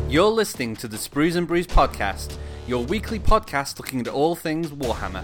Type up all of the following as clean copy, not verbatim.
You're listening to the Sprues and Brews podcast, your weekly podcast looking at all things Warhammer.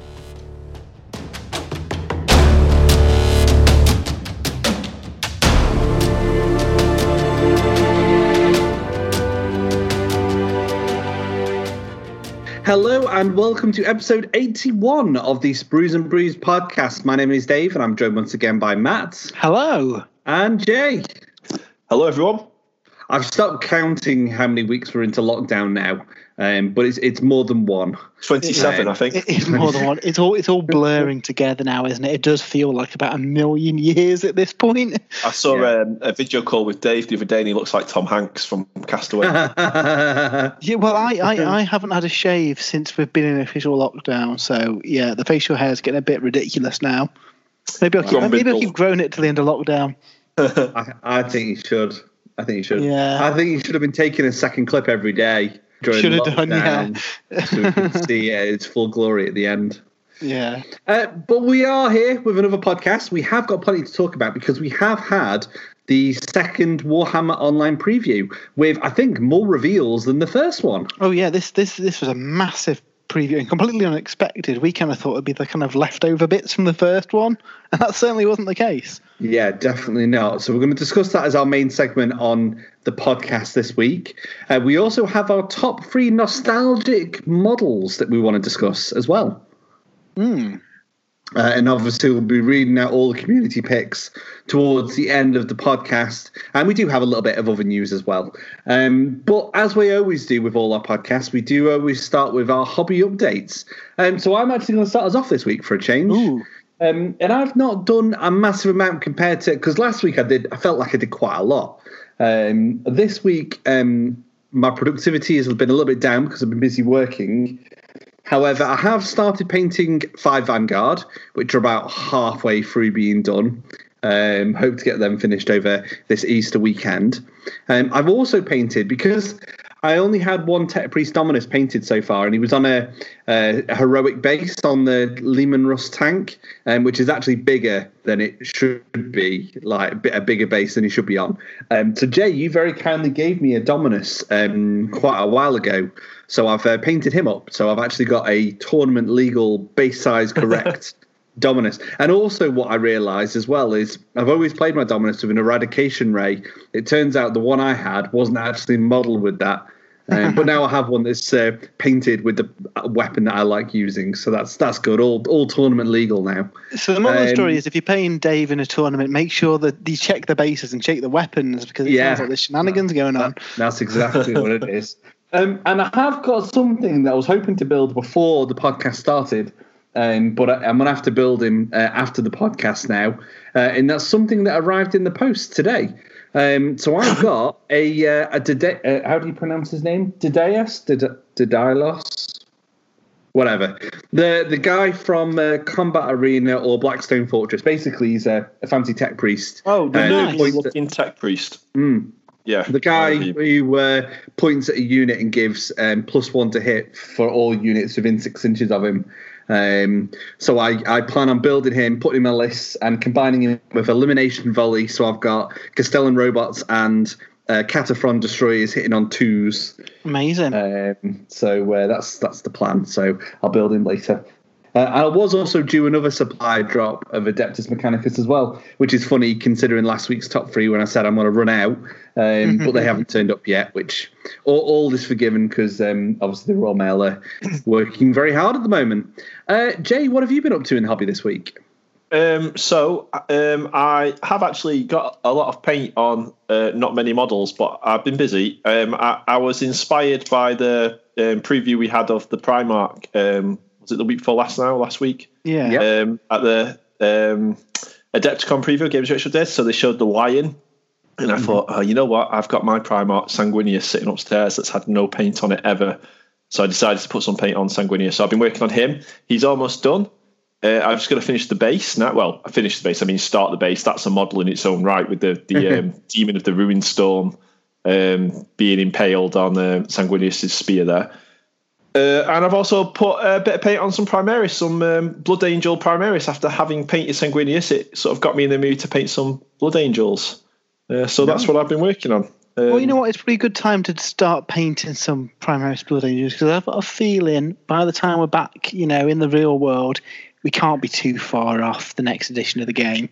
Hello and welcome to episode 81 of the Sprues and Brews podcast. My name is Dave and I'm joined once again by Matt. Hello. And Jay. Hello everyone. I've stopped counting how many weeks we're into lockdown now, but it's more than one. 27, I think. It is more than one. It's all blurring together now, isn't it? It does feel like about a million years at this point. I saw a video call with Dave the other day, and he looks like Tom Hanks from Castaway. Yeah, well, I haven't had a shave since we've been in official lockdown, so yeah, the facial hair is getting a bit ridiculous now. Maybe I'll keep growing it till the end of lockdown. I think you should. Yeah. I think you should have been taking a second clip every day during lockdown, so we could see its full glory at the end. Yeah. But we are here with another podcast. We have got plenty to talk about because we have had the second Warhammer Online preview with, I think, more reveals than the first one. Oh yeah, this was a massive preview and completely unexpected. We kind of thought it'd be the kind of leftover bits from the first one, and that certainly wasn't the case. Yeah, definitely not. So we're going to discuss that as our main segment on the podcast this week. We also have our top 3 nostalgic models that we want to discuss as well. And obviously we'll be reading out all the community picks towards the end of the podcast. And we do have a little bit of other news as well. But as we always do with all our podcasts, we do always start with our hobby updates. So I'm actually going to start us off this week for a change. Ooh. And I've not done a massive amount compared to, because last week I felt like I did quite a lot. This week, my productivity has been a little bit down because I've been busy working. However, I have started painting 5 Vanguard, which are about halfway through being done. Hope to get them finished over this Easter weekend. I've also painted, because I only had one Tech Priest Dominus painted so far, and he was on a heroic base on the Lehman Russ tank, which is actually bigger than it should be, like a bigger base than he should be on. So, Jay, you very kindly gave me a Dominus quite a while ago, so I've painted him up. So I've actually got a tournament legal base size correct Dominus. And also what I realised as well is I've always played my Dominus with an Eradication Ray. It turns out the one I had wasn't actually modelled with that. But now I have one that's painted with the weapon that I like using, so that's good. All tournament legal now. So the moral of the story is, if you're paying Dave in a tournament, make sure that you check the bases and check the weapons, because it sounds like there's shenanigans going on. That's exactly what it is. And I have got something that I was hoping to build before the podcast started, but I'm going to have to build him after the podcast now, and that's something that arrived in the post today. So I've got how do you pronounce his name? Daedalus? Whatever. The guy from Combat Arena or Blackstone Fortress. Basically, he's a fancy tech priest. Oh, the nice-looking tech priest. Yeah. The guy who points at a unit and gives +1 to hit for all units within 6 inches of him. So I plan on building him, putting him on a list, and combining him with Elimination Volley. So I've got Castellan robots and Cataphren destroyers hitting on 2s. Amazing. So that's the plan. So I'll build him later. I was also due another supply drop of Adeptus Mechanicus as well, which is funny considering last week's top 3 when I said I'm going to run out, but they haven't turned up yet, which all is forgiven because obviously the Royal Mail are working very hard at the moment. Jay, what have you been up to in the hobby this week? So I have actually got a lot of paint on not many models, but I've been busy. I was inspired by the preview we had of the Primarch. Was it the week before last week? Yeah. At the Adepticon preview, Games Workshop did. So they showed the lion. And I thought, you know what? I've got my Primarch Sanguinius sitting upstairs that's had no paint on it ever. So I decided to put some paint on Sanguinius. So I've been working on him. He's almost done. I'm just going to finish the base now. Well, I finished the base. I mean, start the base. That's a model in its own right with the Demon of the Ruined Storm being impaled on Sanguinius' spear there. And I've also put a bit of paint on some Primaris, some Blood Angel Primaris. After having painted Sanguinius, it sort of got me in the mood to paint some Blood Angels. So that's what I've been working on. Well, you know what? It's a pretty good time to start painting some Primaris Blood Angels, because I've got a feeling by the time we're back, in the real world, we can't be too far off the next edition of the game.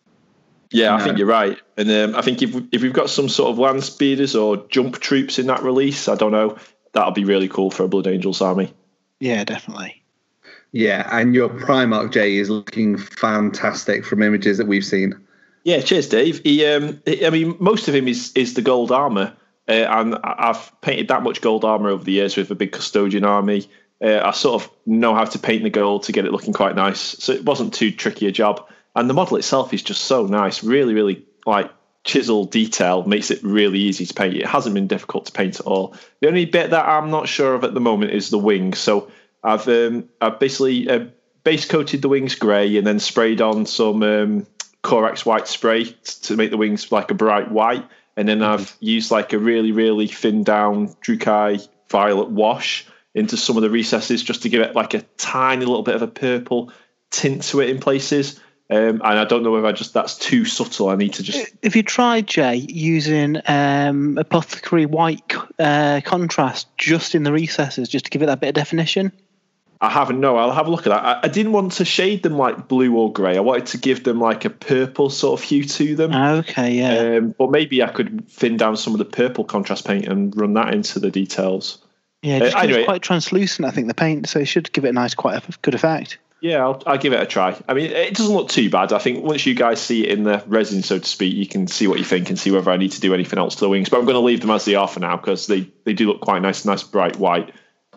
Yeah, I think you're right. And I think if we've got some sort of land speeders or jump troops in that release, I don't know, that'll be really cool for a Blood Angels army. Yeah, definitely. Yeah, and your Primarch, Jay, is looking fantastic from images that we've seen. Yeah, cheers, Dave. Most of him is the gold armor, and I've painted that much gold armor over the years with a big custodian army. I sort of know how to paint the gold to get it looking quite nice, so it wasn't too tricky a job. And the model itself is just so nice, really, really chiseled detail makes it really easy to paint. It hasn't been difficult to paint at all. The only bit that I'm not sure of at the moment is the wings. So I've basically base coated the wings grey and then sprayed on some Corax white spray to make the wings like a bright white, and then I've used a really, really thinned down Drukai violet wash into some of the recesses just to give it a tiny little bit of a purple tint to it in places. And I don't know whether that's too subtle. I need to just... If you tried, Jay, using Apothecary white contrast just in the recesses, just to give it that bit of definition? I haven't, no. I'll have a look at that. I didn't want to shade them like blue or grey. I wanted to give them a purple sort of hue to them. Okay, yeah. But maybe I could thin down some of the purple contrast paint and run that into the details. Yeah, anyway, it's quite translucent, I think, the paint, so it should give it quite a good effect. Yeah, I'll give it a try. I mean, it doesn't look too bad. I think once you guys see it in the resin, so to speak, you can see what you think and see whether I need to do anything else to the wings. But I'm going to leave them as they are for now because they do look quite nice bright white.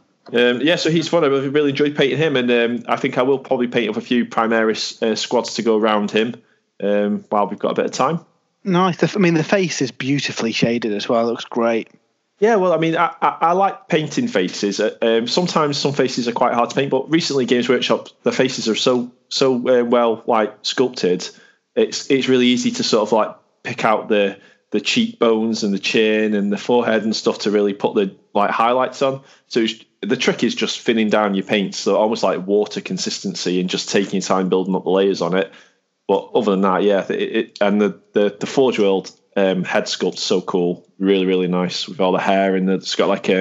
So he's fun. I've really enjoyed painting him, and I think I will probably paint up a few Primaris squads to go around him while we've got a bit of time. Nice. The face is beautifully shaded as well. It looks great. Yeah, well, I mean, I like painting faces. Sometimes some faces are quite hard to paint, but recently Games Workshop, the faces are so well sculpted. It's really easy to sort of pick out the cheekbones and the chin and the forehead and stuff to really put the highlights on. So the trick is just thinning down your paints, so almost like water consistency, and just taking your time building up the layers on it. But other than that, yeah, and the Forge World head sculpt's so cool, really, really nice with all the hair, and it's got like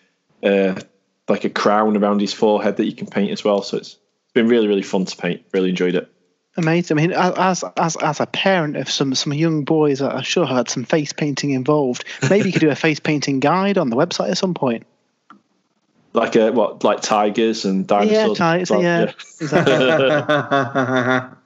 a crown around his forehead that you can paint as well. So it's been really, really fun to paint. Really enjoyed it. Amazing. I mean, as a parent of some young boys, I'm sure have had some face painting involved. Maybe you could do a face painting guide on the website at some point. Like tigers and dinosaurs? Yeah, tigers. Yeah. Exactly.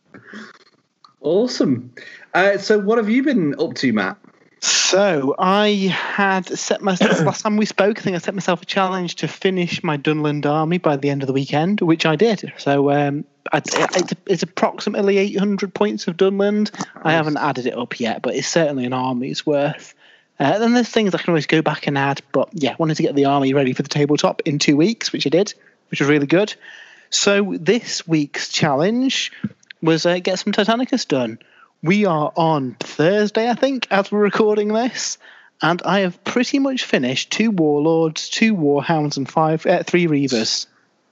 Awesome. So what have you been up to, Matt? So I had set myself, last time we spoke, I think I set myself a challenge to finish my Dunland army by the end of the weekend, which I did. So it's approximately 800 points of Dunland. I haven't added it up yet, but it's certainly an army's worth. Then there's things I can always go back and add. But yeah, wanted to get the army ready for the tabletop in 2 weeks, which I did, which was really good. So this week's challenge was get some Titanicus done. We are on Thursday, I think, as we're recording this, and I have pretty much finished 2 Warlords, 2 Warhounds, and 3 Reavers.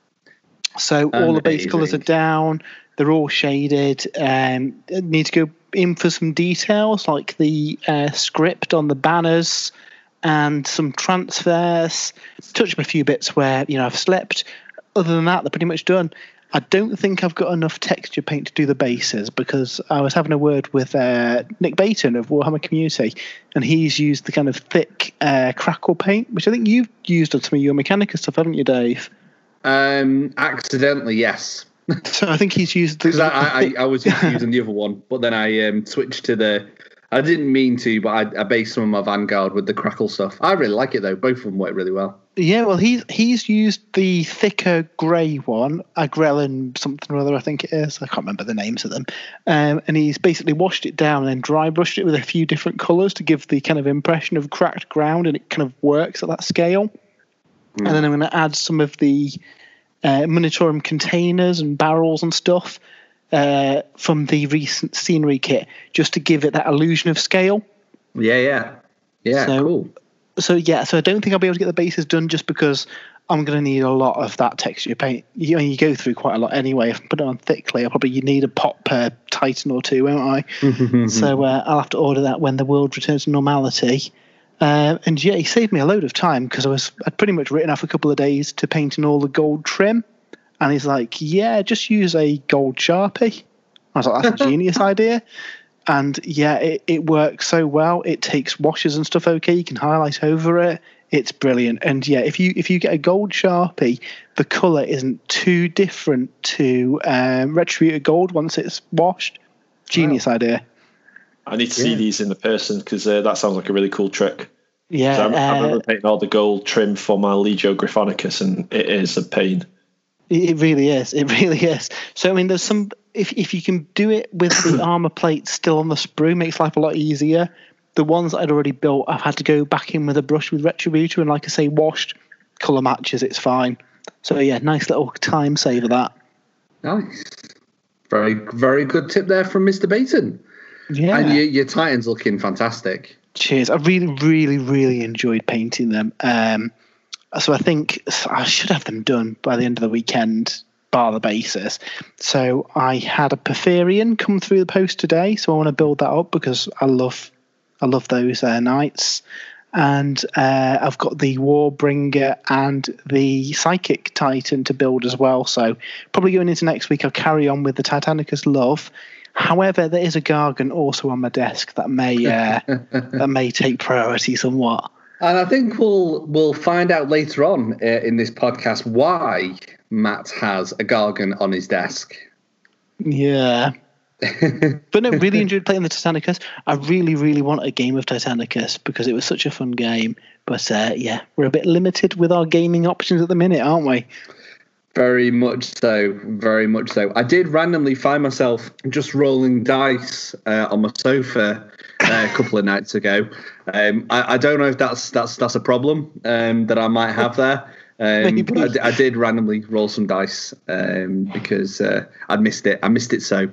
So all the base colours are down. They're all shaded. Need to go in for some details, like the script on the banners and some transfers. Touch up a few bits where I've slipped. Other than that, they're pretty much done. I don't think I've got enough texture paint to do the bases, because I was having a word with Nick Bayton of Warhammer Community, and he's used the kind of thick crackle paint, which I think you've used on some of your Mechanica stuff, haven't you, Dave? Accidentally, yes. So I think he's used because I was using the other one, but then I switched to the. I didn't mean to, but I based some of my Vanguard with the crackle stuff. I really like it though. Both of them work really well. Yeah, well, he's used the thicker grey one, Agrellan something or other, I think it is. I can't remember the names of them. And he's basically washed it down and then dry brushed it with a few different colours to give the kind of impression of cracked ground, and it kind of works at that scale. And then I'm going to add some of the Minotaurium containers and barrels and stuff from the recent scenery kit, just to give it that illusion of scale. Yeah, cool. So I don't think I'll be able to get the bases done, just because I'm going to need a lot of that texture paint. You go through quite a lot anyway. If I put it on thickly, I'll probably need a pot per Titan or 2, won't I? So I'll have to order that when the world returns to normality. And yeah, he saved me a load of time because I'd pretty much written off a couple of days to painting all the gold trim. And he's like, yeah, just use a gold Sharpie. I was like, that's a genius idea. And yeah, it works so well. It takes washes and stuff okay. You can highlight over it. It's brilliant. And yeah, if you get a gold Sharpie, the colour isn't too different to Retributed Gold once it's washed. Genius idea. I need to see these in the person because that sounds like a really cool trick. Yeah. I remember painting all the gold trim for my Legio Gryphonicus, and it is a pain. It really is. It really is. So, I mean, there's some... If you can do it with the armor plate still on the sprue, makes life a lot easier. The ones that I'd already built, I've had to go back in with a brush with Retributor, and like I say, washed, colour matches, it's fine. So, yeah, nice little time saver, that. Nice. Very, very good tip there from Mr. Baton. Yeah. And your Titan's looking fantastic. Cheers. I really, really, really enjoyed painting them. So I think I should have them done by the end of the weekend, bar the basis. So I had a Porphyrion come through the post today, so I want to build that up because I love those knights. And I've got the Warbringer and the Psychic Titan to build as well. So probably going into next week, I'll carry on with the Titanicus Love. However, there is a Gargant also on my desk that may take priority somewhat. And I think we'll find out later on in this podcast why Matt has a Gargant on his desk. Yeah. But no, really enjoyed playing the Titanicus. I really, really want a game of Titanicus because it was such a fun game. But yeah, we're a bit limited with our gaming options at the minute, aren't we? Very much so. Very much so. I did randomly find myself just rolling dice on my sofa a couple of nights ago. I don't know if that's a problem that I might have there. But I did randomly roll some dice because I missed it. I missed it so.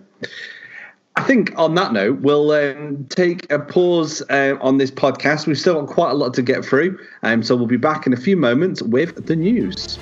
I think on that note, we'll take a pause on this podcast. We've still got quite a lot to get through, so we'll be back in a few moments with the news.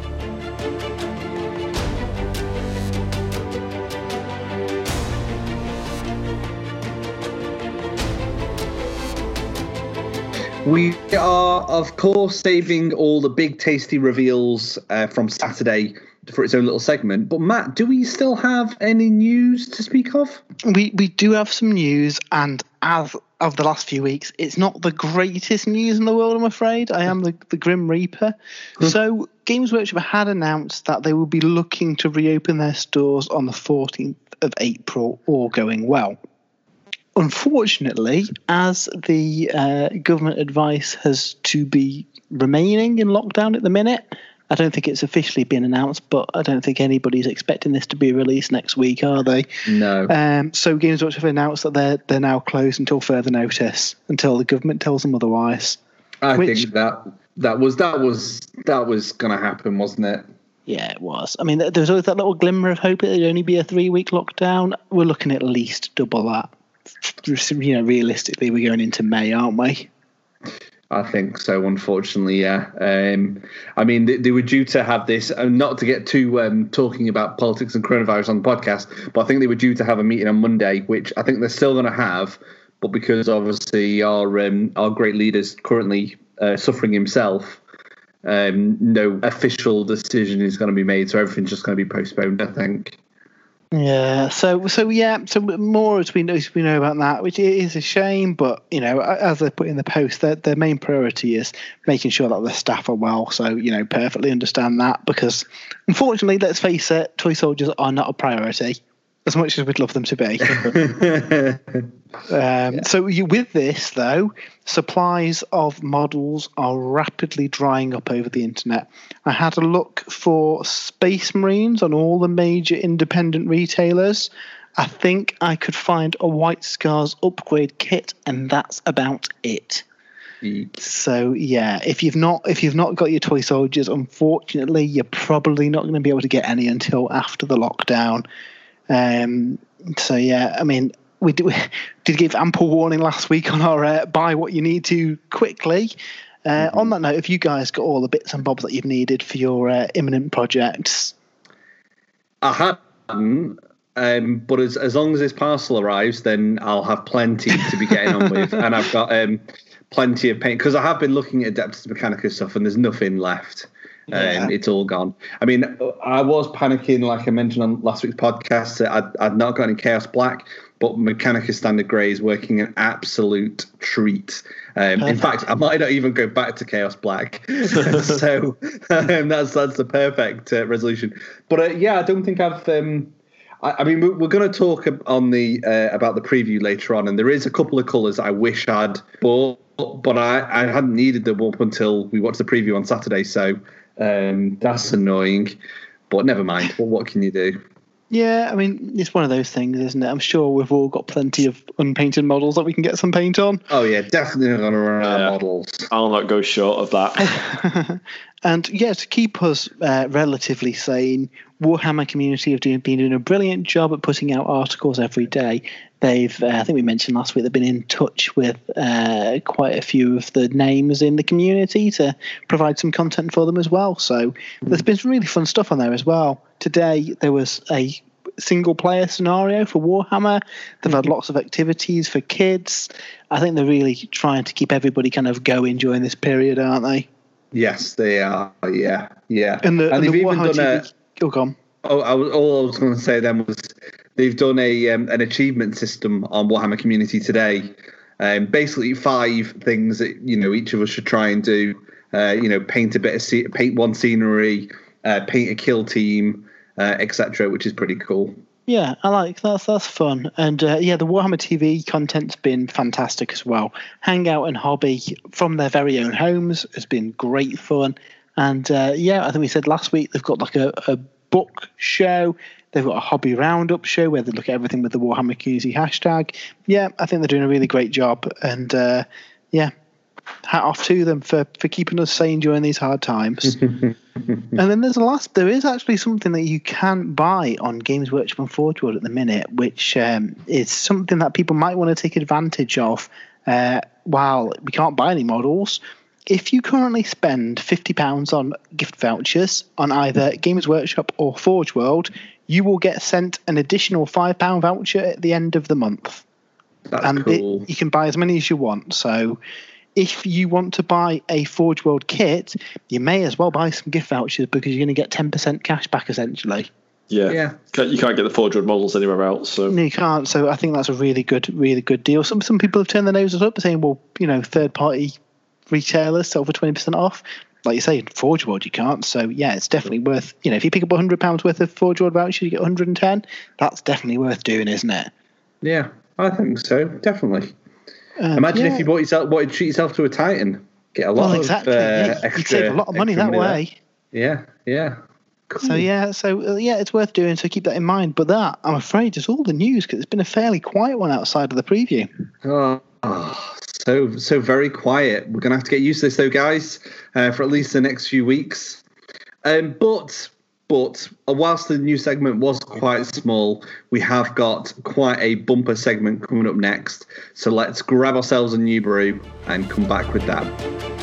We are, of course, saving all the big, tasty reveals from Saturday for its own little segment. But, Matt, do we still have any news to speak of? We do have some news, and as of the last few weeks, it's not the greatest news in the world, I'm afraid. I am the Grim Reaper. So, Games Workshop had announced that they will be looking to reopen their stores on the 14th of April, all going well. Unfortunately, as the government advice has to be remaining in lockdown at the minute, I don't think it's officially been announced, but I don't think anybody's expecting this to be released next week, are they? No. So Games Workshop have announced that they're now closed until further notice, until the government tells them otherwise. I think that was going to happen, wasn't it? Yeah, it was. I mean, there was always that little glimmer of hope that it'd only be a 3-week lockdown. We're looking at least double that. You know, realistically, we're going into May, aren't we? I think so, unfortunately, yeah. I mean, they were due to have this, not to get too talking about politics and coronavirus on the podcast, but I think they were due to have a meeting on Monday, which I think they're still going to have, but because obviously our great leader's currently suffering himself, no official decision is going to be made, so everything's just going to be postponed, I think. Yeah, so more as we know about that, which is a shame, but you know, as they put in the post, their main priority is making sure that the staff are well. So you know, perfectly understand that because, unfortunately, let's face it, toy soldiers are not a priority as much as we'd love them to be. So with this though, supplies of models are rapidly drying up over the internet. I had a look for Space Marines on all the major independent retailers. I think I could find a White Scars upgrade kit, and that's about it. So yeah, if you've not got your toy soldiers, unfortunately, you're probably not going to be able to get any until after the lockdown. So yeah, I mean, we did give ample warning last week on our buy what you need to quickly. On that note, have you guys got all the bits and bobs that you've needed for your imminent projects? I hadn't, but as long as this parcel arrives, then I'll have plenty to be getting on with. And I've got plenty of paint, because I have been looking at Adeptus Mechanica stuff and there's nothing left. It's all gone. I mean, I was panicking, like I mentioned on last week's podcast, that I'd not got any Chaos Black, but Mechanica Standard Grey is working an absolute treat. In fact, I might not even go back to Chaos Black. So that's the perfect resolution. But I don't think I've. I mean, we're going to talk on the about the preview later on, and there is a couple of colours I wish I'd bought, but I hadn't needed them up until we watched the preview on Saturday. So that's annoying, but never mind. Well, what can you do? Yeah, I mean, it's one of those things, isn't it? I'm sure we've all got plenty of unpainted models that we can get some paint on. Oh, yeah, definitely going to run out of models. I'll not go short of that. And, to keep us relatively sane, Warhammer community have been doing a brilliant job at putting out articles every day. They've, I think we mentioned last week, they've been in touch with quite a few of the names in the community to provide some content for them as well. So there's been some really fun stuff on there as well. Today there was a single player scenario for Warhammer. They've had lots of activities for kids. I think they're really trying to keep everybody kind of going during this period, aren't they? Yes, they are. Yeah. And they've even Warhammer done all I was going to say then was they've done an achievement system on Warhammer Community today. Basically 5 things that each of us should try and do. Paint one scenery, paint a kill team, etc., which is pretty cool. Yeah, I like that. That's fun. And the Warhammer TV content's been fantastic as well. Hangout and hobby from their very own homes has been great fun. And I think we said last week they've got like a book show. They've got a hobby roundup show where they look at everything with the Warhammer community hashtag. Yeah, I think they're doing a really great job. And hat off to them for keeping us sane during these hard times. And then there is actually something that you can buy on Games Workshop and Forge World at the minute, which is something that people might want to take advantage of while we can't buy any models. If you currently spend £50 on gift vouchers on either Games Workshop or Forge World, you will get sent an additional £5 voucher at the end of the month. That's cool. You can buy as many as you want. So if you want to buy a Forge World kit, you may as well buy some gift vouchers because you're going to get 10% cash back essentially. Yeah. You can't get the Forge World models anywhere else. So. No, you can't. So I think that's a really good deal. Some people have turned their noses up saying, well, third-party retailers sell for 20% off. Like you say, Forge World you can't. So yeah, it's definitely worth. If you pick up £100 worth of Forge World vouchers, you get 110. That's definitely worth doing, isn't it? Yeah, I think so. Definitely. Imagine if you wanted to treat yourself to a Titan, get a lot of extra. You'd save a lot of money that way. Yeah. Cool. So it's worth doing. So keep that in mind. But that, I'm afraid, is all the news because it's been a fairly quiet one outside of the preview. So very quiet. We're going to have to get used to this, though, guys, for at least the next few weeks. But whilst the new segment was quite small, we have got quite a bumper segment coming up next. So let's grab ourselves a new brew and come back with that.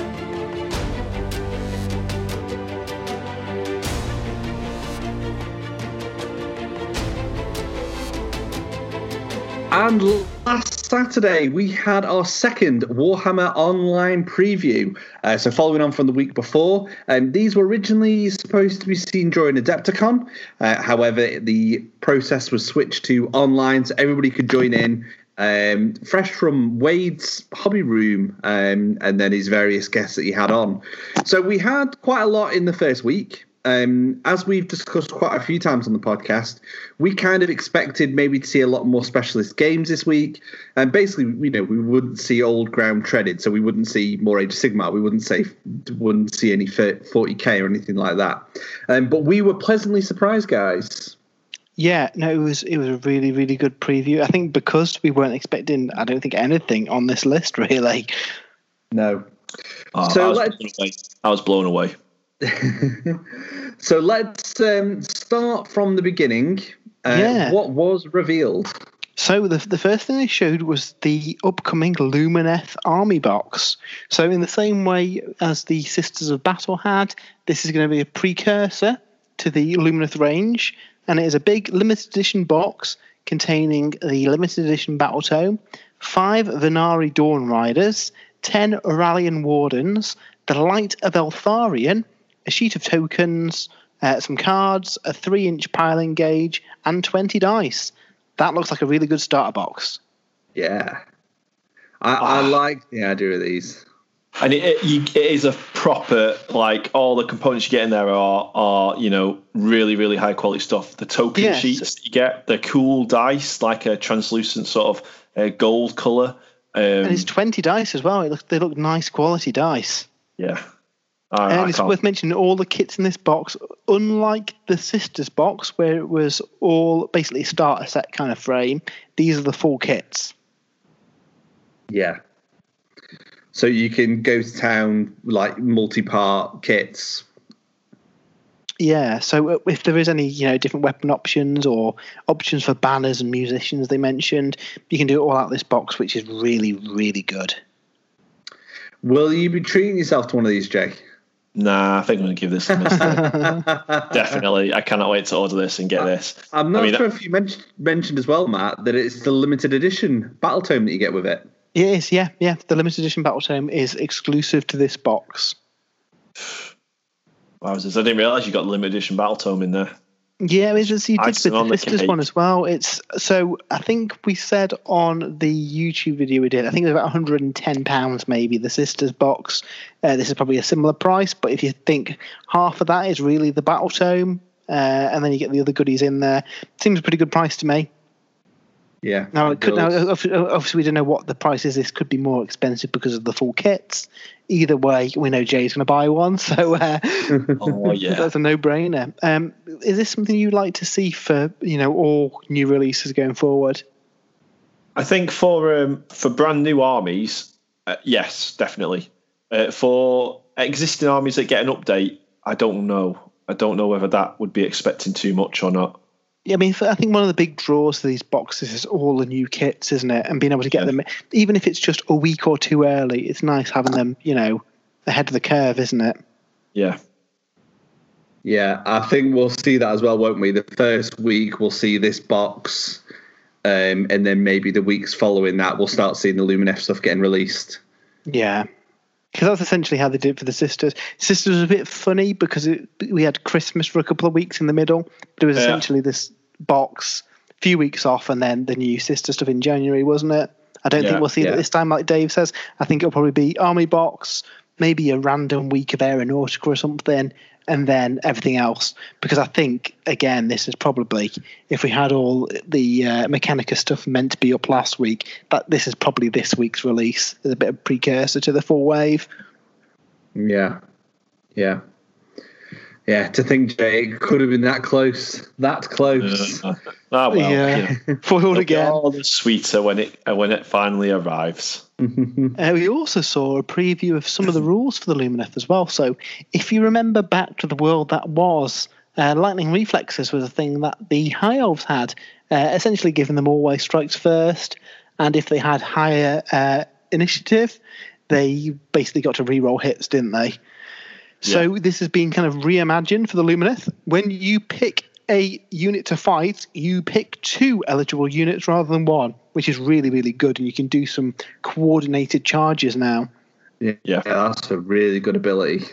And last Saturday, we had our second Warhammer Online preview. So following on from the week before, these were originally supposed to be seen during Adepticon. However, the process was switched to online so everybody could join in. Fresh from Wade's hobby room and then his various guests that he had on. So we had quite a lot in the first week. As we've discussed quite a few times on the podcast, we kind of expected maybe to see a lot more specialist games this week. And basically, we wouldn't see old ground treaded. So we wouldn't see more Age of Sigmar. We wouldn't see any 40k or anything like that. But we were pleasantly surprised, guys. Yeah, no, it was a really, really good preview. I think because we weren't expecting, I don't think, anything on this list, really. No. So I was blown away. So let's start from the beginning. What was revealed? So the first thing they showed was the upcoming Lumineth army box. So in the same way as the Sisters of Battle had, this is going to be a precursor to the Lumineth range, and it is a big limited edition box containing the limited edition Battle Tome, 5 Venari Dawn Riders, 10 Auralian Wardens, the Light of Eltharion, a sheet of tokens, some cards, a 3-inch piling gauge, and 20 dice. That looks like a really good starter box. Yeah. I like the idea of these. And it is a proper, like, all the components you get in there are really, really high quality stuff. The token sheets that you get, they're cool dice, like a translucent sort of gold colour. And it's 20 dice as well. They look nice quality dice. Yeah. And it's worth mentioning all the kits in this box, unlike the Sisters box, where it was all basically starter set kind of frame, these are the full kits. Yeah. So you can go to town, like, multi-part kits. Yeah, so if there is any, different weapon options or options for banners and musicians they mentioned, you can do it all out of this box, which is really, really good. Will you be treating yourself to one of these, Jay? Nah, I think I'm going to give this a miss. Definitely. I cannot wait to order this and get this. I'm not sure if you mentioned as well, Matt, that it's the limited edition battle tome that you get with it. It is, yeah. The limited edition battle tome is exclusive to this box. Wow, I didn't realise you got the limited edition battle tome in there. Yeah, you did with the Sisters one as well. So I think we said on the YouTube video we did, I think it was about £110 maybe, the Sisters box. This is probably a similar price, but if you think half of that is really the battle tome, and then you get the other goodies in there, seems a pretty good price to me. Yeah. Now, obviously, we don't know what the price is. This could be more expensive because of the full kits. Either way, we know Jay's going to buy one, so that's a no-brainer. Is this something you'd like to see for all new releases going forward? I think for brand new armies, yes, definitely. For existing armies that get an update, I don't know. I don't know whether that would be expecting too much or not. Yeah, I mean, I think one of the big draws to these boxes is all the new kits, isn't it? And being able to get them, even if it's just a week or two early, it's nice having them, ahead of the curve, isn't it? Yeah. Yeah, I think we'll see that as well, won't we? The first week we'll see this box, and then maybe the weeks following that we'll start seeing the Lumineth stuff getting released. Yeah. Because that's essentially how they did it for the Sisters. Sisters was a bit funny because we had Christmas for a couple of weeks in the middle. But it was essentially this box, a few weeks off, and then the new Sister stuff in January, wasn't it? I don't think we'll see that this time, like Dave says. I think it'll probably be Army box, maybe a random week of Aeronautica or something, and then everything else. Because I think, again, this is probably, if we had all the Mechanica stuff meant to be up last week, that this is probably this week's release. There's a bit of precursor to the full wave. Yeah. To think, Jay, it could have been that close. Foiled again. All the sweeter when it finally arrives. We also saw a preview of some of the rules for the Lumineth as well. So if you remember back to the world that was, lightning reflexes was a thing that the High Elves had, essentially giving them always strikes first, and if they had higher initiative, they basically got to reroll hits, didn't they? So this has been kind of reimagined for the Lumineth. When you pick a unit to fight, you pick 2 eligible units rather than 1, which is really, really good, and you can do some coordinated charges now. Yeah, that's a really good ability.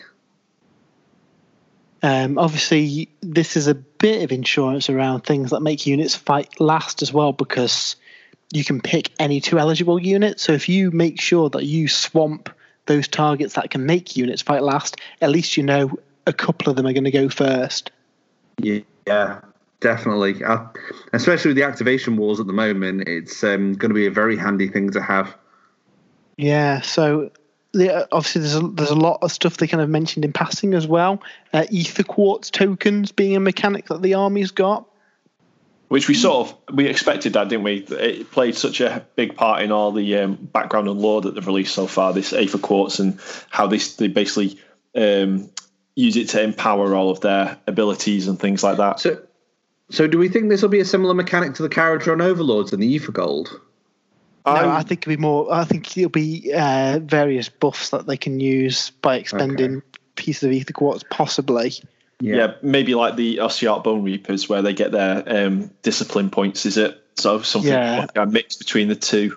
Obviously, this is a bit of insurance around things that make units fight last as well, because you can pick any 2 eligible units. So if you make sure that you swamp those targets that can make units fight last, at least you know a couple of them are going to go first. Yeah, definitely. Especially with the activation walls at the moment, it's going to be a very handy thing to have. Yeah, so obviously there's a lot of stuff they kind of mentioned in passing as well. Ether Quartz tokens being a mechanic that the army's got. Which we expected that, didn't we? It played such a big part in all the background and lore that they've released so far, this Aether Quartz, and how they basically use it to empower all of their abilities and things like that. So do we think this will be a similar mechanic to the Caradron Overlords and the Aether Gold? No, I think it'll be more. I think it'll be various buffs that they can use by expending pieces of Aether Quartz, possibly. Yeah, maybe like the Ossiarch Bone Reapers, where they get their discipline points. Is it? So something like a mix between the two.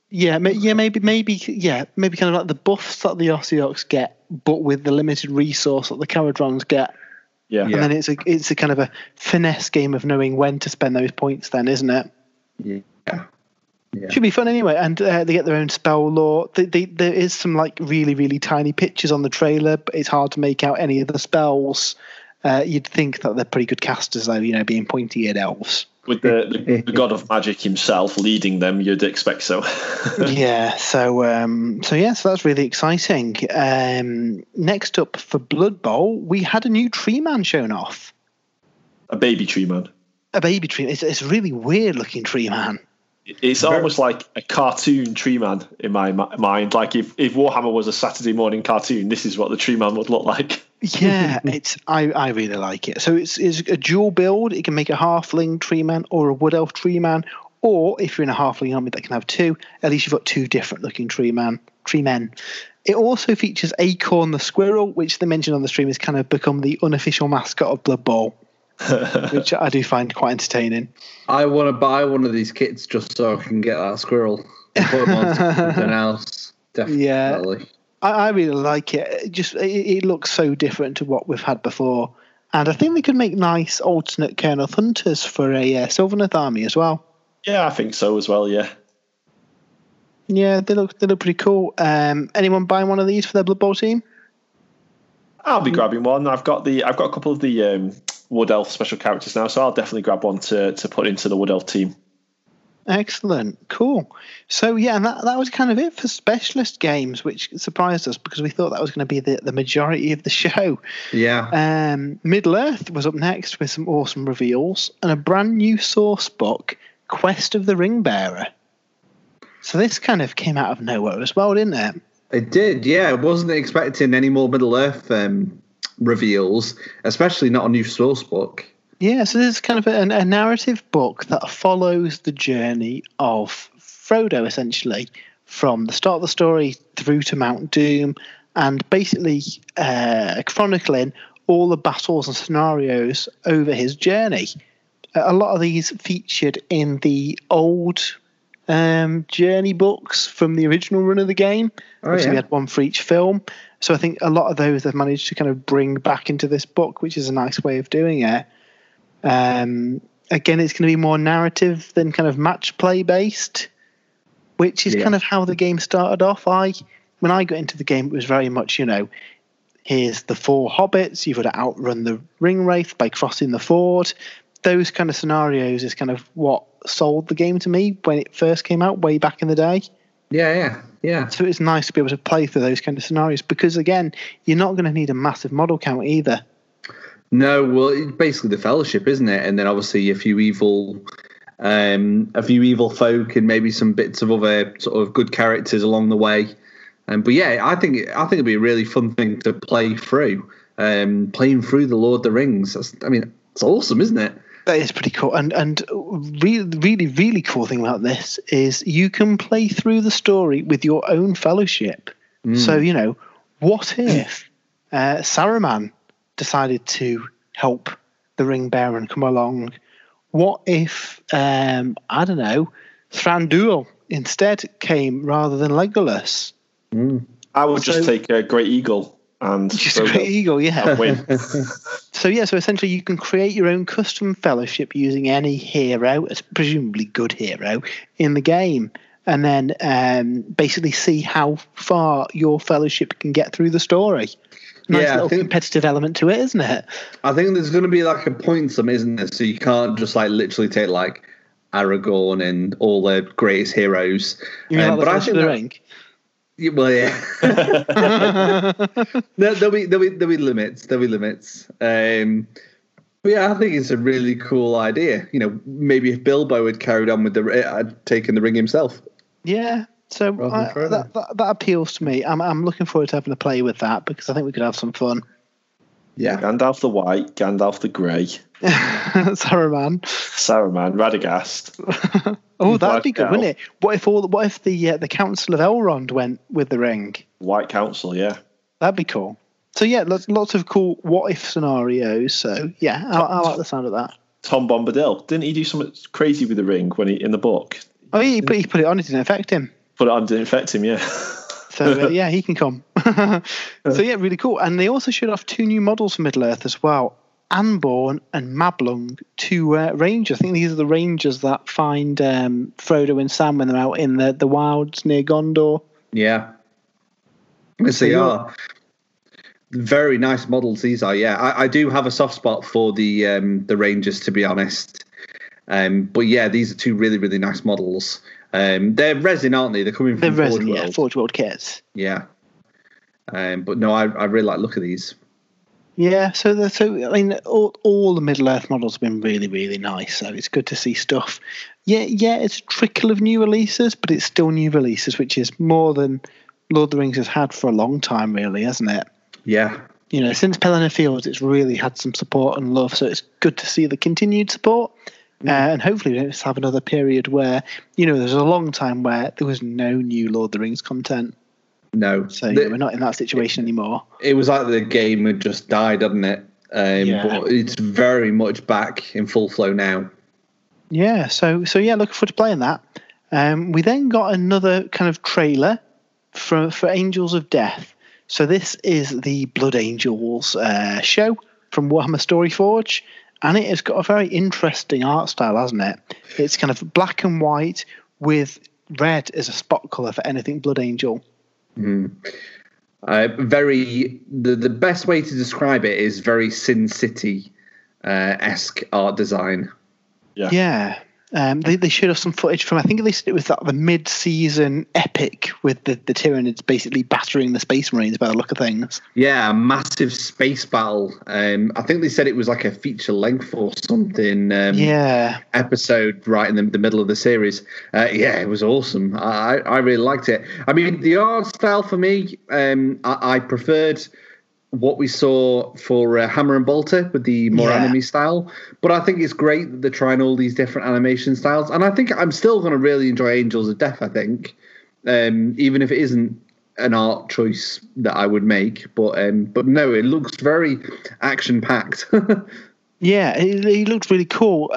maybe kind of like the buffs that the Oseoks get, but with the limited resource that the Caradrons get. Yeah. And then it's a kind of a finesse game of knowing when to spend those points then, isn't it? Yeah. Should be fun anyway. And they get their own spell lore. There is some like really, really tiny pictures on the trailer, but it's hard to make out any of the spells. You'd think that they're pretty good casters, though, being pointy-eared elves. With the god of magic himself leading them, you'd expect so. Yeah, so that's really exciting. Next up for Blood Bowl, we had a new Tree Man shown off. A baby Tree Man. A baby Tree Man. It's a really weird-looking Tree Man. It's almost like a cartoon Tree Man in my mind. Like if Warhammer was a Saturday morning cartoon, this is what the Tree Man would look like. Yeah, I really like it. So it's a dual build. It can make a halfling Tree Man or a wood elf Tree Man, or if you're in a halfling army that can have two, at least you've got two different looking tree men. It also features Acorn the squirrel, which they mentioned on the stream has kind of become the unofficial mascot of Blood Bowl. Which I do find quite entertaining. I want to buy one of these kits just so I can get that squirrel and put him on something else. Definitely. Yeah, I really like it. It looks so different to what we've had before, and I think they could make nice alternate Kernoth hunters for a Sylvaneth army as well. Yeah, I think so as well. Yeah. Yeah, they look pretty cool. Anyone buying one of these for their Blood Bowl team? I'll be grabbing one. I've got a couple of the Wood Elf special characters now, so I'll definitely grab one to put into the Wood Elf team. Excellent, cool. So yeah, and that was kind of it for specialist games, which surprised us because we thought that was going to be the majority of the show. Yeah. Middle Earth was up next with some awesome reveals and a brand new source book, Quest of the Ring Bearer. So this kind of came out of nowhere as well, didn't it? It did, yeah. I wasn't expecting any more Middle Earth reveals, especially not a new source book. Yeah, so this is kind of a narrative book that follows the journey of Frodo, essentially, from the start of the story through to Mount Doom, and basically chronicling all the battles and scenarios over his journey. A lot of these featured in the old journey books from the original run of the game. We had one for each film. So I think a lot of those they've managed to kind of bring back into this book, which is a nice way of doing it. Again, it's going to be more narrative than kind of match play based, which is kind of how the game started off. When I got into the game, it was very much, here's the 4 hobbits, you've got to outrun the ring wraith by crossing the ford. Those kind of scenarios is kind of what sold the game to me when it first came out way back in the day. Yeah. So it's nice to be able to play through those kind of scenarios because, again, you're not going to need a massive model count either. No, well, it's basically the Fellowship, isn't it? And then obviously a few evil folk and maybe some bits of other sort of good characters along the way. But yeah, I think it'd be a really fun thing to play through. Playing through the Lord of the Rings. It's awesome, isn't it? That is pretty cool. And really, really, really cool thing about this is you can play through the story with your own Fellowship. So, what if Saruman decided to help the Ring Bearer and come along? What if, I don't know, Thranduil instead came rather than Legolas? I would just take a Great Eagle. And just a Great Eagle, yeah. Win. So essentially you can create your own custom Fellowship using any hero, a presumably good hero, in the game, and then basically see how far your Fellowship can get through the story. Nice little competitive element to it, isn't it? I think there's going to be like a point some, isn't there? So you can't just literally take Aragorn and all the greatest heroes. You mean like the Ring? Well, yeah. No, there'll be limits. There'll be limits. But yeah, I think it's a really cool idea. Maybe if Bilbo had carried on with taking the ring himself. Yeah. So that appeals to me. I'm looking forward to having a play with that because I think we could have some fun. Yeah. Gandalf the White, Gandalf the Grey. Saruman, Radagast. Oh, that'd be good, wouldn't it? What if the Council of Elrond went with the ring? White Council, yeah. That'd be cool. So yeah, lots of cool what if scenarios. So yeah, I like the sound of that. Tom Bombadil, didn't he do something crazy with the ring when in the book? Oh, he put it on. It didn't affect him. Put it on to infect him, yeah. So yeah, he can come. So yeah, really cool. And they also showed off 2 new models for Middle-earth as well. Anborn and Mablung, 2 rangers. I think these are the rangers that find Frodo and Sam when they're out in the wilds near Gondor. Yeah. Yes, they are. Very nice models these are, yeah. I do have a soft spot for the Rangers, to be honest. But yeah, these are 2 really, really nice models. They're resin, aren't they? They're coming from Forge World. Yeah, Forge World kits. Yeah. But no, I really like the look of these. Yeah, so I mean, all the Middle-earth models have been really, really nice. So it's good to see stuff. Yeah, it's a trickle of new releases, but it's still new releases, which is more than Lord of the Rings has had for a long time, really, hasn't it? Yeah. You know, since Pelennor Fields, it's really had some support and love. So it's good to see the continued support. And hopefully we don't have another period where, you know, there's a long time where there was no new Lord of the Rings content. No. So we're not in that situation anymore. It was like the game had just died, hadn't it? But it's very much back in full flow now. Yeah, so yeah, looking forward to playing that. We then got another kind of trailer for Angels of Death. So this is the Blood Angels show from Warhammer Storyforge. And it has got a very interesting art style, hasn't it? It's kind of black and white with red as a spot colour for anything Blood Angel. The best way to describe it is very Sin City esque art design. Yeah. They showed us some footage from, I think they said it was the mid-season epic with the Tyranids basically battering the Space Marines by the look of things. Yeah, a massive space battle. I think they said it was like a feature length or something. Episode right in the middle of the series. Yeah, it was awesome. I really liked it. I mean, the art style for me, I preferred what we saw for Hammer and Bolter with the more anime style, but I think it's great that they're trying all these different animation styles, and I think I'm still going to really enjoy Angels of Death, I think, even if it isn't an art choice that I would make, but no, it looks very action-packed. Yeah, it looks really cool.